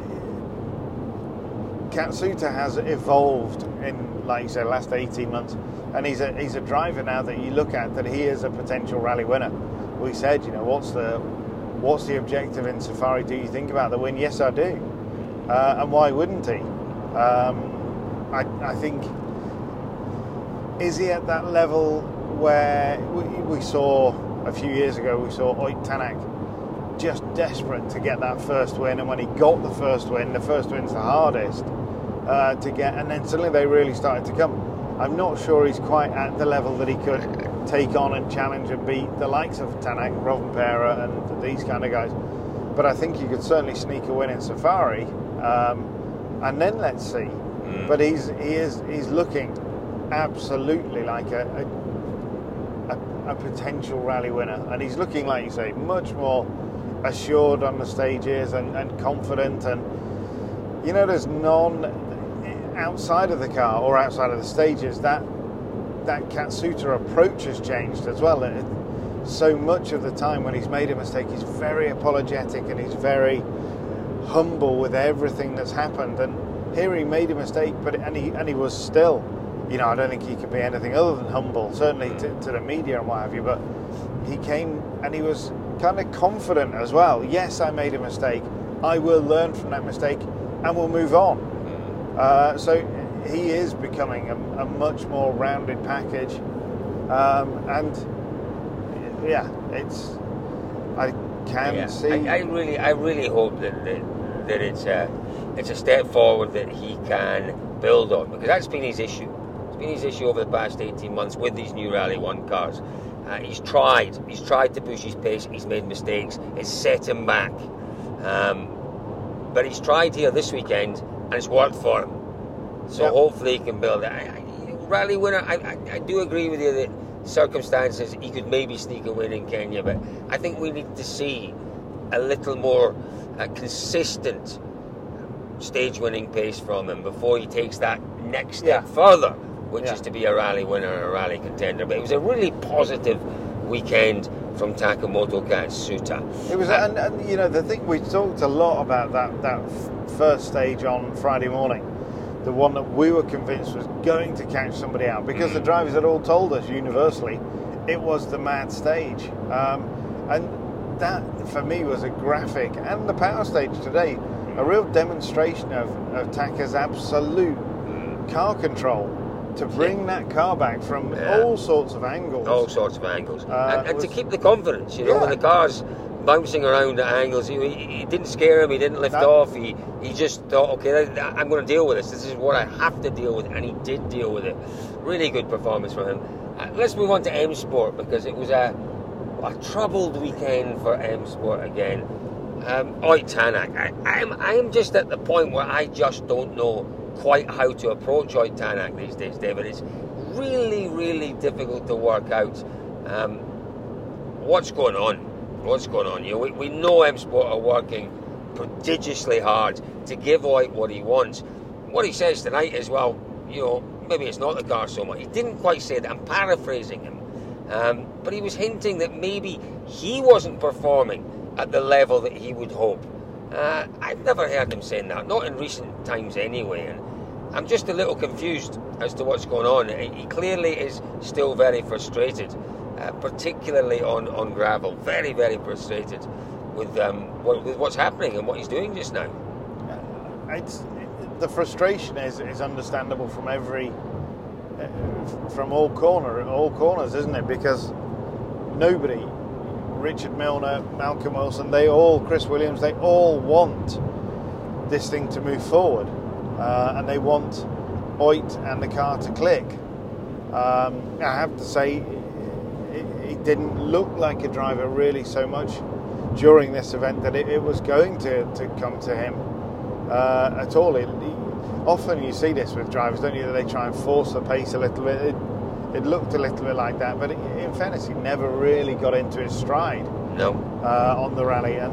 Katsuta has evolved in, like you said, the last 18 months, and he's a driver now that you look at that he is a potential rally winner. We said, what's the objective in Safari? Do you think about the win? Yes, I do. And why wouldn't he? I think, is he at that level where we saw a few years ago, we saw Ott Tanak just desperate to get that first win, and when he got the first win's the hardest to get, and then suddenly they really started to come. I'm not sure he's quite at the level that he could take on and challenge and beat the likes of Tanak, Rovanperä and these kind of guys, but I think you could certainly sneak a win in Safari, and then let's see. But he's looking absolutely like a potential rally winner, and he's looking, like you say, much more assured on the stages and confident, and there's none outside of the car or outside of the stages that Katsuta approach has changed as well. So much of the time when he's made a mistake, he's very apologetic and he's very humble with everything that's happened, and here he made a mistake, and he was still, I don't think he could be anything other than humble, certainly to the media and what have you, but he came and he was kind of confident as well. Yes, I made a mistake. I will learn from that mistake and we'll move on. So he is becoming a much more rounded package. And yeah, I can see. I really hope that it's a step forward that he can build on, because that's been his issue. It's been his issue over the past 18 months with these new Rally 1 cars. He's tried to push his pace. He's made mistakes. It's set him back. But he's tried here this weekend, and it's worked for him. So hopefully he can build it. Rally winner, I do agree with you that circumstances, he could maybe sneak a win in Kenya, but I think we need to see a little more consistent stage-winning pace from him before he takes that next step further, which is to be a rally winner and a rally contender. But it was a really positive weekend from Takamoto Katsuta. It was, and the thing, we talked a lot about that first stage on Friday morning, the one that we were convinced was going to catch somebody out, because the drivers had all told us universally it was the mad stage, and that for me was a graphic, and the power stage today, a real demonstration of Taka's absolute car control to bring that car back from all sorts of angles. All sorts of angles. And to keep the confidence, when the car's bouncing around at angles, he didn't scare him, he didn't lift off, he just thought, okay, I'm going to deal with this. This is what I have to deal with, and he did deal with it. Really good performance from him. Let's move on to M Sport, because it was a troubled weekend for M Sport again. Oit Tanak. I'm just at the point where I just don't know quite how to approach Oit Tanak these days, David. It's really, really difficult to work out what's going on. We know M Sport are working prodigiously hard to give Oit what he wants. What he says tonight is, well, maybe it's not the car so much. He didn't quite say that. I'm paraphrasing him. But he was hinting that maybe he wasn't performing at the level that he would hope. I've never heard him saying that, not in recent times anyway. And I'm just a little confused as to what's going on. He clearly is still very frustrated, particularly on gravel. Very, very frustrated with what's happening and what he's doing just now. The frustration is understandable from from all corners, isn't it? Because nobody, Richard Milner, Malcolm Wilson, Chris Williams, they all want this thing to move forward, and they want Oit and the car to click. I have to say, he didn't look like a driver really so much during this event that it was going to come to him at all. Often you see this with drivers, don't you, that they try and force the pace a little bit. It looked a little bit like that, but in fairness, he never really got into his stride. No. On the rally, and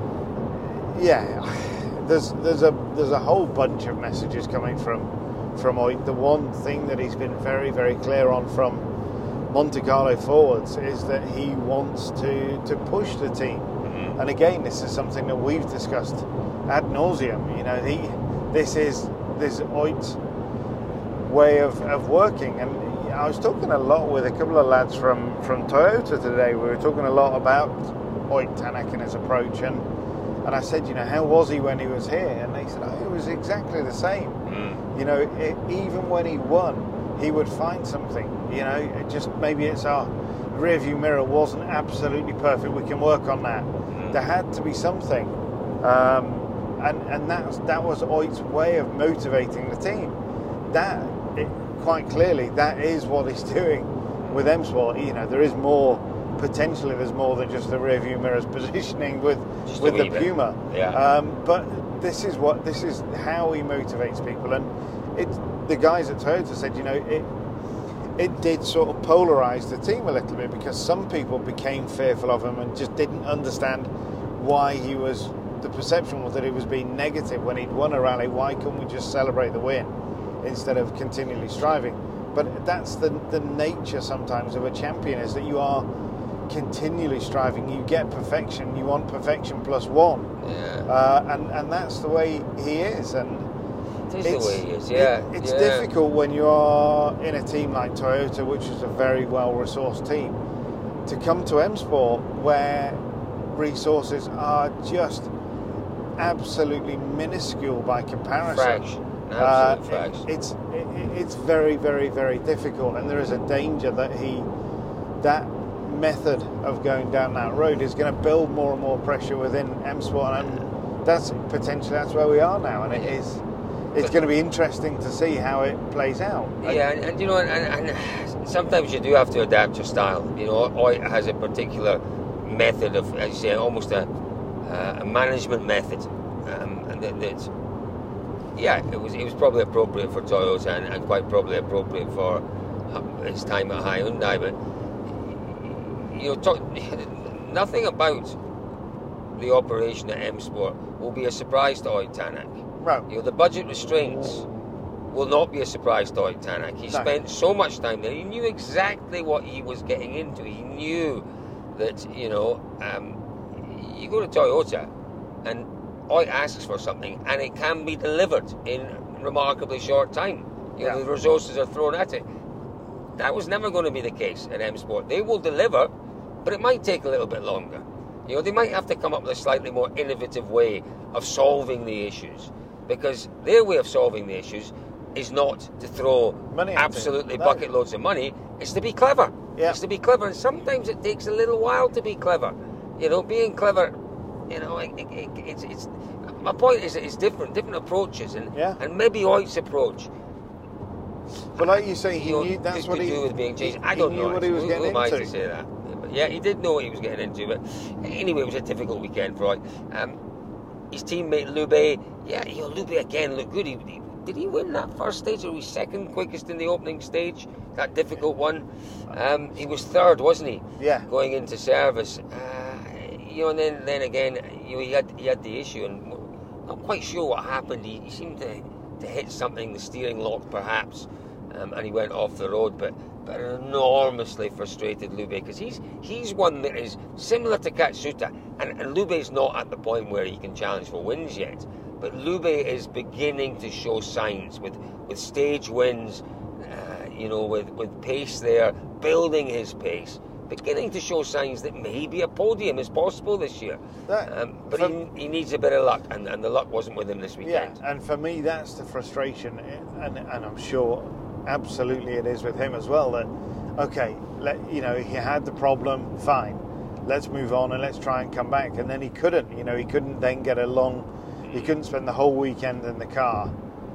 yeah, there's a whole bunch of messages coming from Oit. The one thing that he's been very, very clear on from Monte Carlo forwards is that he wants to push the team. Mm-hmm. And again, this is something that we've discussed ad nauseum. This is Oit's way of working. And I was talking a lot with a couple of lads from Toyota today. We were talking a lot about Oit Tanak and his approach, and I said, how was he when he was here? And they said, it was exactly the same. Even when he won, he would find something. Maybe it's our rear view mirror wasn't absolutely perfect. We can work on that. There had to be something. And that was Oit's way of motivating the team. Quite clearly, that is what he's doing with M Sport. There is more, potentially there's more than just the rear view mirror's positioning with the Puma. Yeah. But this is how he motivates people. And the guys at Toyota said, it did sort of polarise the team a little bit, because some people became fearful of him and just didn't understand why the perception was that he was being negative when he'd won a rally. Why couldn't we just celebrate the win instead of continually striving? But that's the nature sometimes of a champion, is that you are continually striving. You get perfection. You want perfection plus one. Yeah. And that's the way he is. And it is the way he is. Yeah. It's difficult when you are in a team like Toyota, which is a very well-resourced team, to come to M Sport where resources are just absolutely minuscule by comparison. It's very, very, very difficult, and there is a danger that that method of going down that road is going to build more and more pressure within M Sport, and that's where we are now, and it's going to be interesting to see how it plays out. Yeah, and sometimes you do have to adapt your style. Oit has a particular method of, as you say, almost a management method, and that it was probably appropriate for Toyota and quite probably appropriate for his time at Hyundai. But nothing about the operation at M Sport will be a surprise to Oit Tanak. Right. The budget restraints will not be a surprise to Oit Tanak. He spent so much time there. He knew exactly what he was getting into. He knew that you go to Toyota and Oit asks for something and it can be delivered in remarkably short time. The resources are thrown at it. That was never going to be the case at M Sport. They will deliver, but it might take a little bit longer. They might have to come up with a slightly more innovative way of solving the issues, because their way of solving the issues is not to throw absolutely bucket loads of money. It's to be clever. Yeah. It's to be clever, and sometimes it takes a little while to be clever. Being clever, it's my point is that it's different approaches, and maybe Oit's approach. But like you say, he knew that's what he do with being changed. I don't know what he was getting who am I into. to say that? But Yeah, he did know what he was getting into. But anyway, it was a difficult weekend for Roy. His teammate Lube, Lube again looked good. Did he win that first stage, or was he second quickest in the opening stage? That difficult one. He was third, wasn't he? Yeah. Going into service. And then again, he had the issue, and not quite sure what happened. He seemed to hit something, the steering lock perhaps, and he went off the road. But an enormously frustrated Lube, because he's one that is similar to Katsuta, and Lube's not at the point where he can challenge for wins yet. But Lube is beginning to show signs with stage wins, with pace there, building his pace, beginning to show signs that maybe a podium is possible this year. But he needs a bit of luck, and the luck wasn't with him this weekend. Yeah, and for me, that's the frustration, and I'm sure absolutely it is with him as well. That okay, he had the problem, fine, let's move on and let's try and come back. And then he couldn't. He couldn't then get he couldn't spend the whole weekend in the car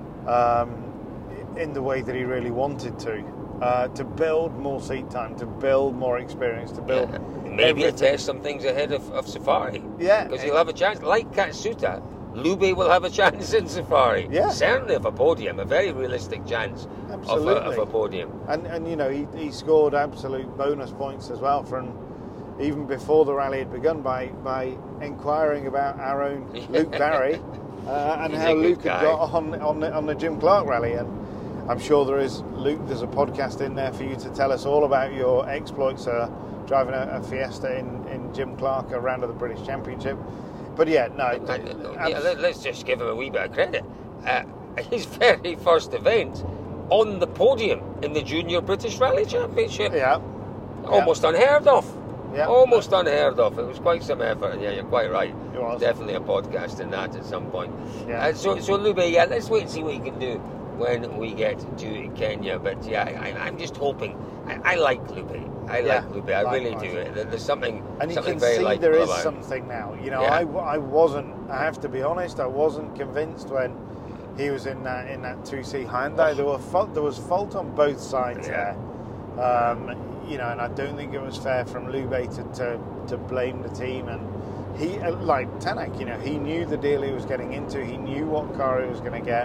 in the way that he really wanted to build more seat time, to build more experience, to build maybe to test some things ahead of Safari. Yeah, because he'll have a chance. Like Katsuta, Lube will have a chance in Safari. Yeah, certainly of a podium, a very realistic chance of a podium. And he scored absolute bonus points as well from even before the rally had begun by inquiring about our own Luke Barry and how Luke had got on the Jim Clark rally. And I'm sure there's a podcast in there for you to tell us all about your exploits driving a Fiesta in Jim Clark, a round of the British Championship. But let's just give him a wee bit of credit. His very first event on the podium in the Junior British Rally Championship. Yeah. Almost unheard of. Yeah. Almost unheard of. It was quite some effort. Yeah, you're quite right. It was. Definitely a podcast in that at some point. Yeah. So Lube, let's wait and see what he can do when we get to Kenya. But I'm just hoping. I like Lube. I like Lube. I really do. There's something. And you something can very see likable there is about something now. Yeah. I wasn't. I have to be honest. I wasn't convinced when he was in that 2C Hyundai. There was fault on both sides there. And I don't think it was fair from Lube to blame the team. And he, like Tanak, he knew the deal he was getting into. He knew what car he was going to get.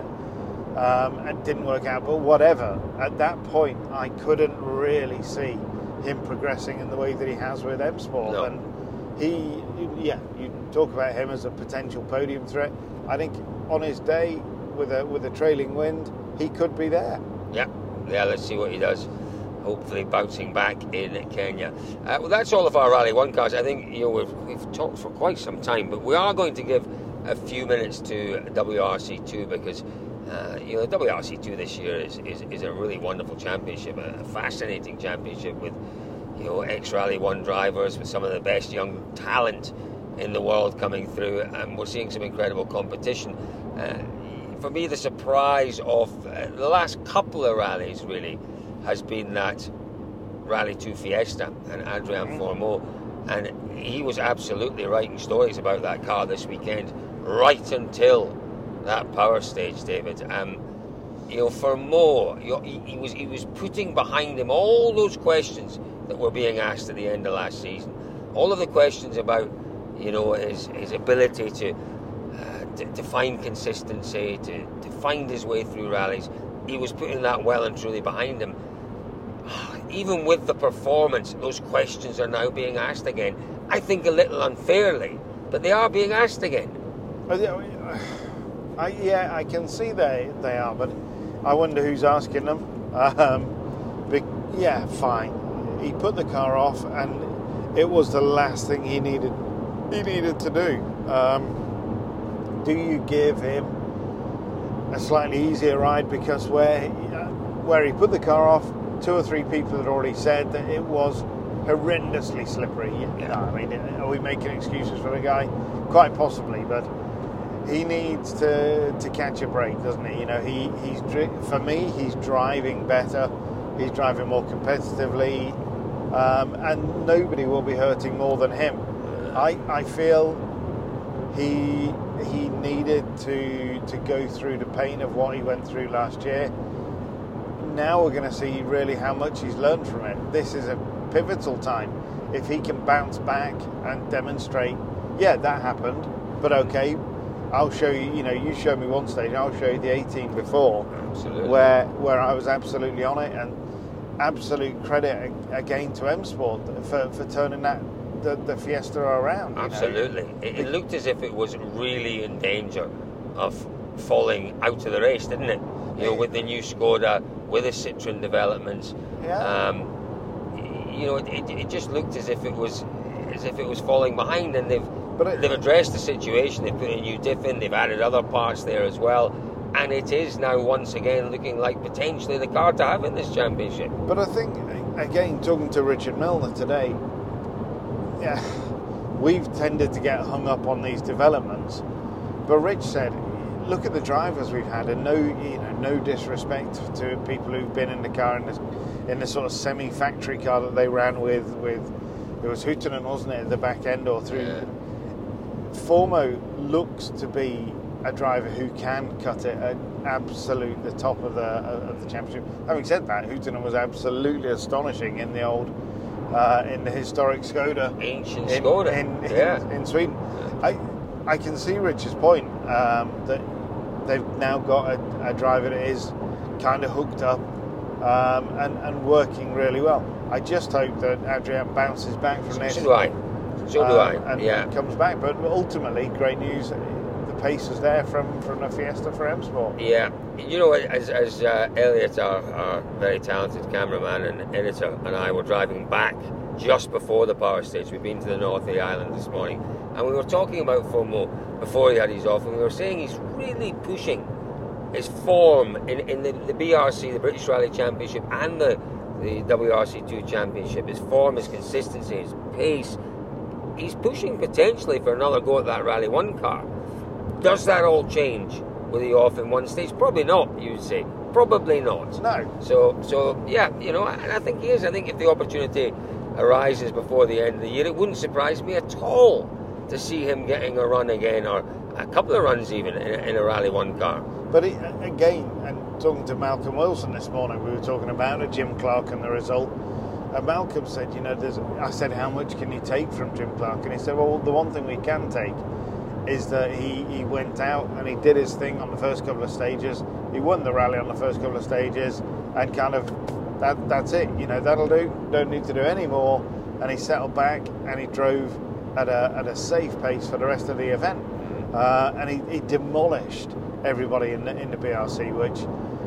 It didn't work out, but whatever. At that point, I couldn't really see him progressing in the way that he has with M Sport. No. And you talk about him as a potential podium threat. I think on his day with a trailing wind, he could be there. Yeah. Let's see what he does. Hopefully bouncing back in Kenya. Well, that's all of our Rally 1 cars. I think we've talked for quite some time, but we are going to give a few minutes to WRC2 because WRC2 this year is a really wonderful championship, a fascinating championship with ex-Rally 1 drivers, with some of the best young talent in the world coming through, and we're seeing some incredible competition. For me, the surprise of the last couple of rallies really has been that Rally 2 Fiesta and Adrian Fourmeau, and he was absolutely writing stories about that car this weekend right until that power stage, David. Fourmeau, he was putting behind him all those questions that were being asked at the end of last season, all of the questions about his ability to find consistency, to find his way through rallies. He was putting that well and truly behind him. Even with the performance, those questions are now being asked again. I think a little unfairly, but they are being asked again. I can see they are, but I wonder who's asking them. Fine. He put the car off, and it was the last thing he needed to do. Do you give him a slightly easier ride because where he put the car off, 2 or 3 people had already said that it was horrendously slippery. Are we making excuses for the guy? Quite possibly, but he needs to catch a break, doesn't he? For me, he's driving better. He's driving more competitively, and nobody will be hurting more than him. I feel he needed to go through the pain of what he went through last year. Now we're going to see really how much he's learned from it. This is a pivotal time. If he can bounce back and demonstrate, yeah, that happened, but okay, I'll show you. You know, you showed me one stage. I'll show you the 18 before, Absolutely. where I was absolutely on it, and absolute credit again to M Sport for turning the Fiesta around. Absolutely. It looked as if it was really in danger of falling out of the race, didn't it? You know, with the new Skoda, with the Citroen developments. Yeah. You know, it just looked as if it was falling behind, and they've addressed the situation. They've put a new diff in, they've added other parts there as well, and it is now once again looking like potentially the car to have in this championship. But I think, again, talking to Richard Milner today, yeah, we've tended to get hung up on these developments. But Rich said, look at the drivers we've had, and no disrespect to people who've been in the car in the sort of semi-factory car that they ran with it was Hootonen, wasn't it, at the back end or through. Yeah. Formo looks to be a driver who can cut it at the top of the championship. Having said that, Hootonen was absolutely astonishing in the old in the historic Skoda, Ancient Skoda, in Sweden. I can see Rich's point that they've now got a driver that is kind of hooked up and working really well. I just hope that Adrian bounces back from this. So do I. And comes back. But ultimately, great news. The pace is there from the Fiesta for M Sport. Yeah, you know, as Elliot, our very talented cameraman and editor, and I were driving back just before the power stage. We've been to the north of the island this morning, and we were talking about Formeau before he had his off, and we were saying he's really pushing his form in the BRC, the British Rally Championship, and the WRC2 Championship. His form, his consistency, his pace. He's pushing potentially for another go at that Rally 1 car. Does that all change with the off in one stage? Probably not, you'd say. Probably not. No. So yeah, you know, and I think he is. I think if the opportunity arises before the end of the year, it wouldn't surprise me at all to see him getting a run again, or a couple of runs even, in a Rally 1 car. But again, and talking to Malcolm Wilson this morning, we were talking about it, Jim Clark and the result. And Malcolm said, you know, I said, how much can you take from Jim Clark? And he said, well, the one thing we can take is that he went out and he did his thing on the first couple of stages. He won the rally on the first couple of stages, and kind of that's it. You know, that'll do. Don't need to do any more. And he settled back and he drove at a safe pace for the rest of the event. And he demolished everybody in the BRC, which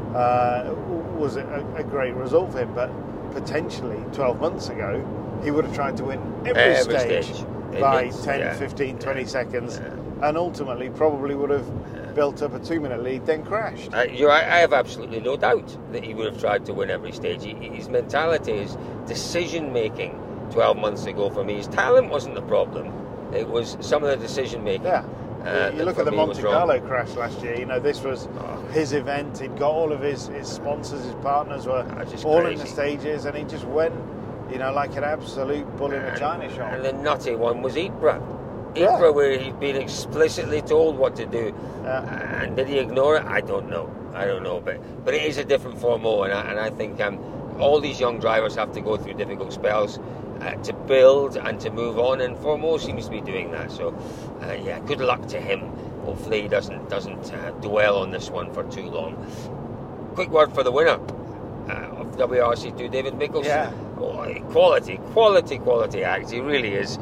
was a great result for him. But potentially 12 months ago, he would have tried to win every stage by 10, 15, 20 seconds, and ultimately probably would have built up a 2-minute lead, then crashed. I have absolutely no doubt that he would have tried to win every stage. His mentality, his decision-making 12 months ago for me, his talent wasn't the problem. It was some of the decision-making. Yeah. You look at the Monte Carlo crash last year, you know, this was his event. He'd got all of his sponsors, his partners were all crazy in the stages, and he just went, you know, like an absolute bull in a china shop. And the nutty one was Ypres, where he'd been explicitly told what to do. And did he ignore it? I don't know. But it is a different Formeau, and I think all these young drivers have to go through difficult spells to build and to move on, and Formeau seems to be doing that. So, good luck to him. Hopefully he doesn't dwell on this one for too long. Quick word for the winner of WRC2, David Mickelson. Yeah. Oh, quality act. He really is.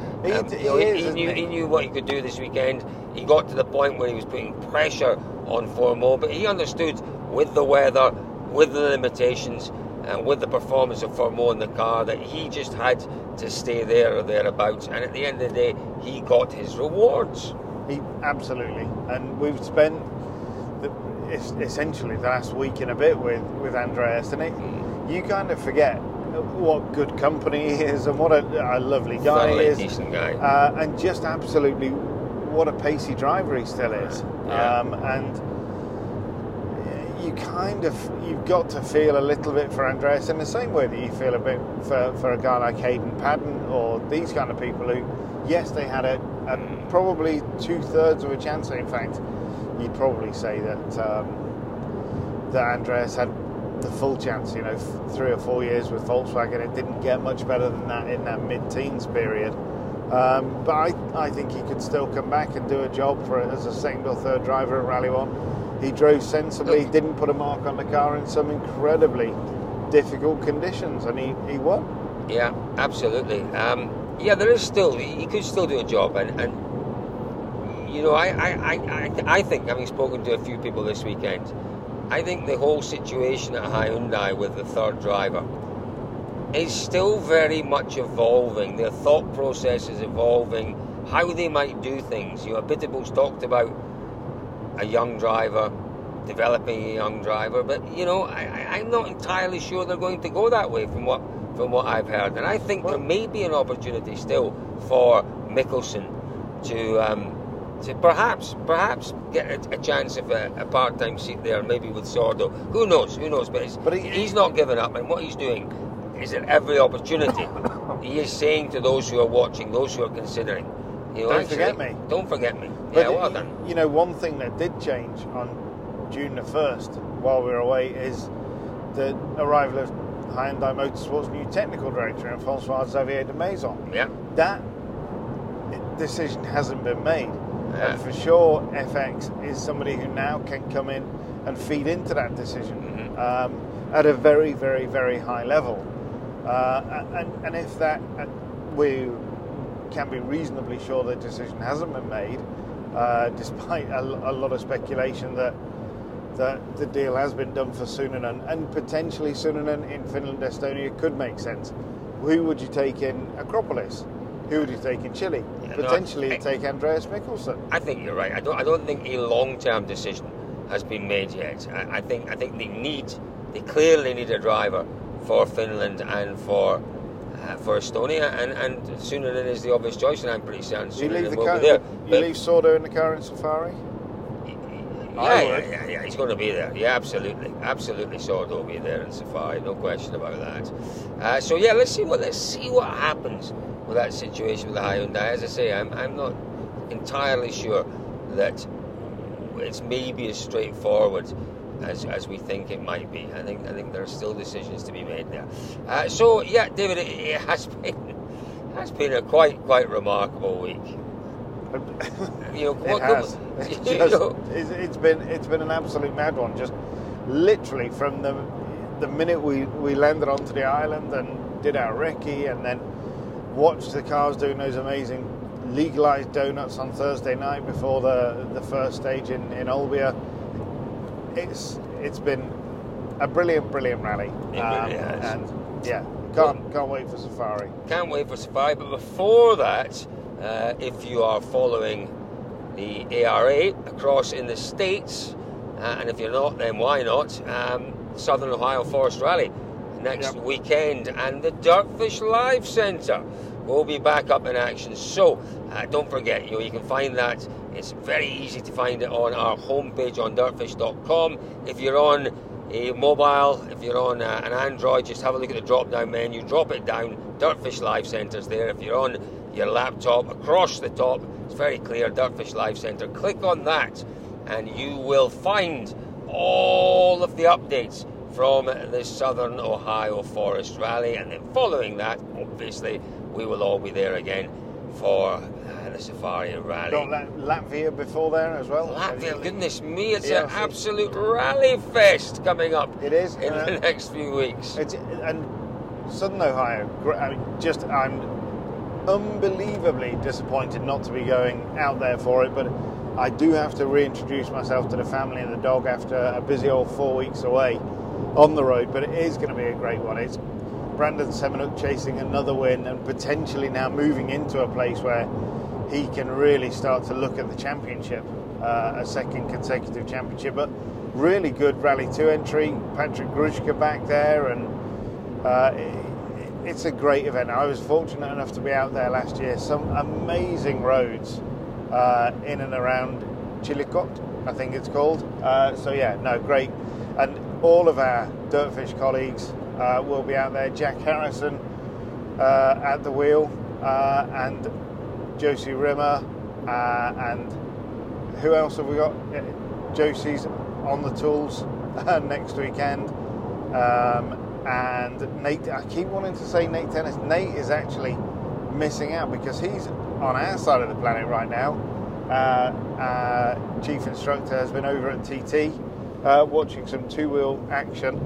He knew what he could do this weekend. He got to the point where he was putting pressure on Formeau, but he understood, with the weather, with the limitations, and with the performance of Formeau in the car, that he just had to stay there or thereabouts. And at the end of the day, he got his rewards. Absolutely. And we've spent essentially the last week and a bit with Andreas, and you kind of forget what good company he is and what a lovely guy he is. Decent guy. And just absolutely what a pacey driver he still is. And you've got to feel a little bit for Andreas in the same way that you feel a bit for a guy like Hayden Paddon or these kind of people who, yes, they had a probably 2/3 of a chance. In fact, you'd probably say that Andreas had the full chance. 3 or 4 years with Volkswagen, it didn't get much better than that in that mid-teens period. But I think he could still come back and do a job for it as a second or third driver at Rally 1. He drove sensibly, didn't put a mark on the car in some incredibly difficult conditions, and he won. Yeah, absolutely. There is still, he could still do a job, and I think, having spoken to a few people this weekend, I think the whole situation at Hyundai with the third driver is still very much evolving. Their thought process is evolving, how they might do things. Abitabo's talked about a young driver, developing a young driver, but I'm not entirely sure they're going to go that way from what I've heard. And I think there may be an opportunity still for Mickelson to perhaps get a chance of a part-time seat there, maybe with Sordo. Who knows? But he's not giving up, and what he's doing is at every opportunity he is saying to those who are watching, those who are considering, don't forget me. Don't forget me. But yeah, well done. One thing that did change on June the 1st while we were away is the arrival of Hyundai Motorsport's new technical director, Francois Xavier de Maison. Yeah. That decision hasn't been made. Yeah. And for sure, FX is somebody who now can come in and feed into that decision at a very, very, very high level. And if that, we can be reasonably sure the decision hasn't been made, despite a lot of speculation that the deal has been done for Suninen, and potentially Suninen in Finland, Estonia could make sense. Who would you take in Acropolis? Who would you take in Chile? Potentially take Andreas Mikkelsen. I think you're right. I don't think a long-term decision has been made yet. I think they clearly need a driver for Finland and for Estonia, and Suninen is the obvious choice, and I'm pretty certain Suninen will be there. You leave Sordo in the car in Safari? Yeah, he's going to be there. Yeah, absolutely. Sordo will be there in Safari, no question about that. Let's see what happens with that situation with the Hyundai. As I say, I'm not entirely sure that it's maybe as straightforward as we think it might be. I think there are still decisions to be made there. David, it has been a quite remarkable week. It has. It's been an absolute mad one. Just literally from the minute we landed onto the island and did our recce, and then watched the cars doing those amazing legalized donuts on Thursday night before the first stage in Olbia. It's been a brilliant rally. It really has. And yeah, can't wait for Safari. Can't wait for Safari. But before that, if you are following the ARA across in the States, and if you're not, then why not? Southern Ohio Forest Rally next weekend, and the Dirtfish Live Centre will be back up in action. So don't forget, you can find that. It's very easy to find it on our homepage on dirtfish.com. If you're on a mobile, if you're on an Android, just have a look at the drop-down menu, drop it down, Dirtfish Live Centre's there. If you're on your laptop, across the top, it's very clear, Dirtfish Live Centre. Click on that and you will find all of the updates from the Southern Ohio Forest Rally, and then following that, obviously, we will all be there again for the Safari Rally. Got Latvia before there as well. Latvia, goodness me, it's an absolute rally fest coming up. It is in the next few weeks. And Southern Ohio, I'm unbelievably disappointed not to be going out there for it, but I do have to reintroduce myself to the family and the dog after a busy old 4 weeks away on the road, but it is going to be a great one. It's Brandon Semenuk chasing another win and potentially now moving into a place where he can really start to look at the championship, a second consecutive championship. But really good Rally 2 entry, Patrick Grushka back there, and it's a great event. I was fortunate enough to be out there last year. Some amazing roads in and around Chillicothe, I think it's called. Great. And all of our Dirtfish colleagues will be out there. Jack Harrison at the wheel, and Josie Rimmer, and who else have we got? Josie's on the tools next weekend. And Nate, I keep wanting to say Nate Tennis. Nate is actually missing out because he's on our side of the planet right now. Chief instructor has been over at TT watching some two-wheel action.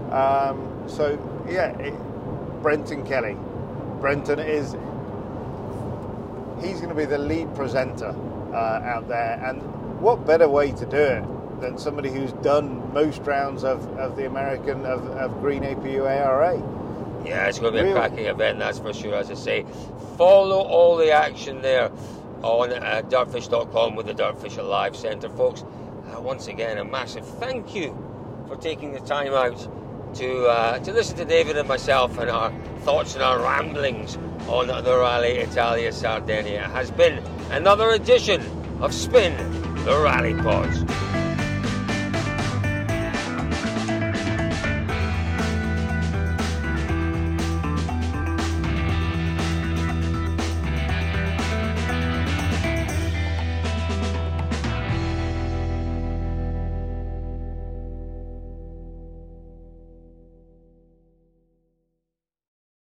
Brenton Kelly. Brenton he's going to be the lead presenter out there, and what better way to do it than somebody who's done most rounds of the American of Green APU ARA. Yeah, it's going to be a cracking event, that's for sure. As I say, follow all the action there on dirtfish.com with the Dirtfish Alive Centre, folks. Once again, a massive thank you for taking the time out to listen to David and myself and our thoughts and our ramblings on the Rally Italia Sardinia. It has been another edition of Spin the Rally Pods.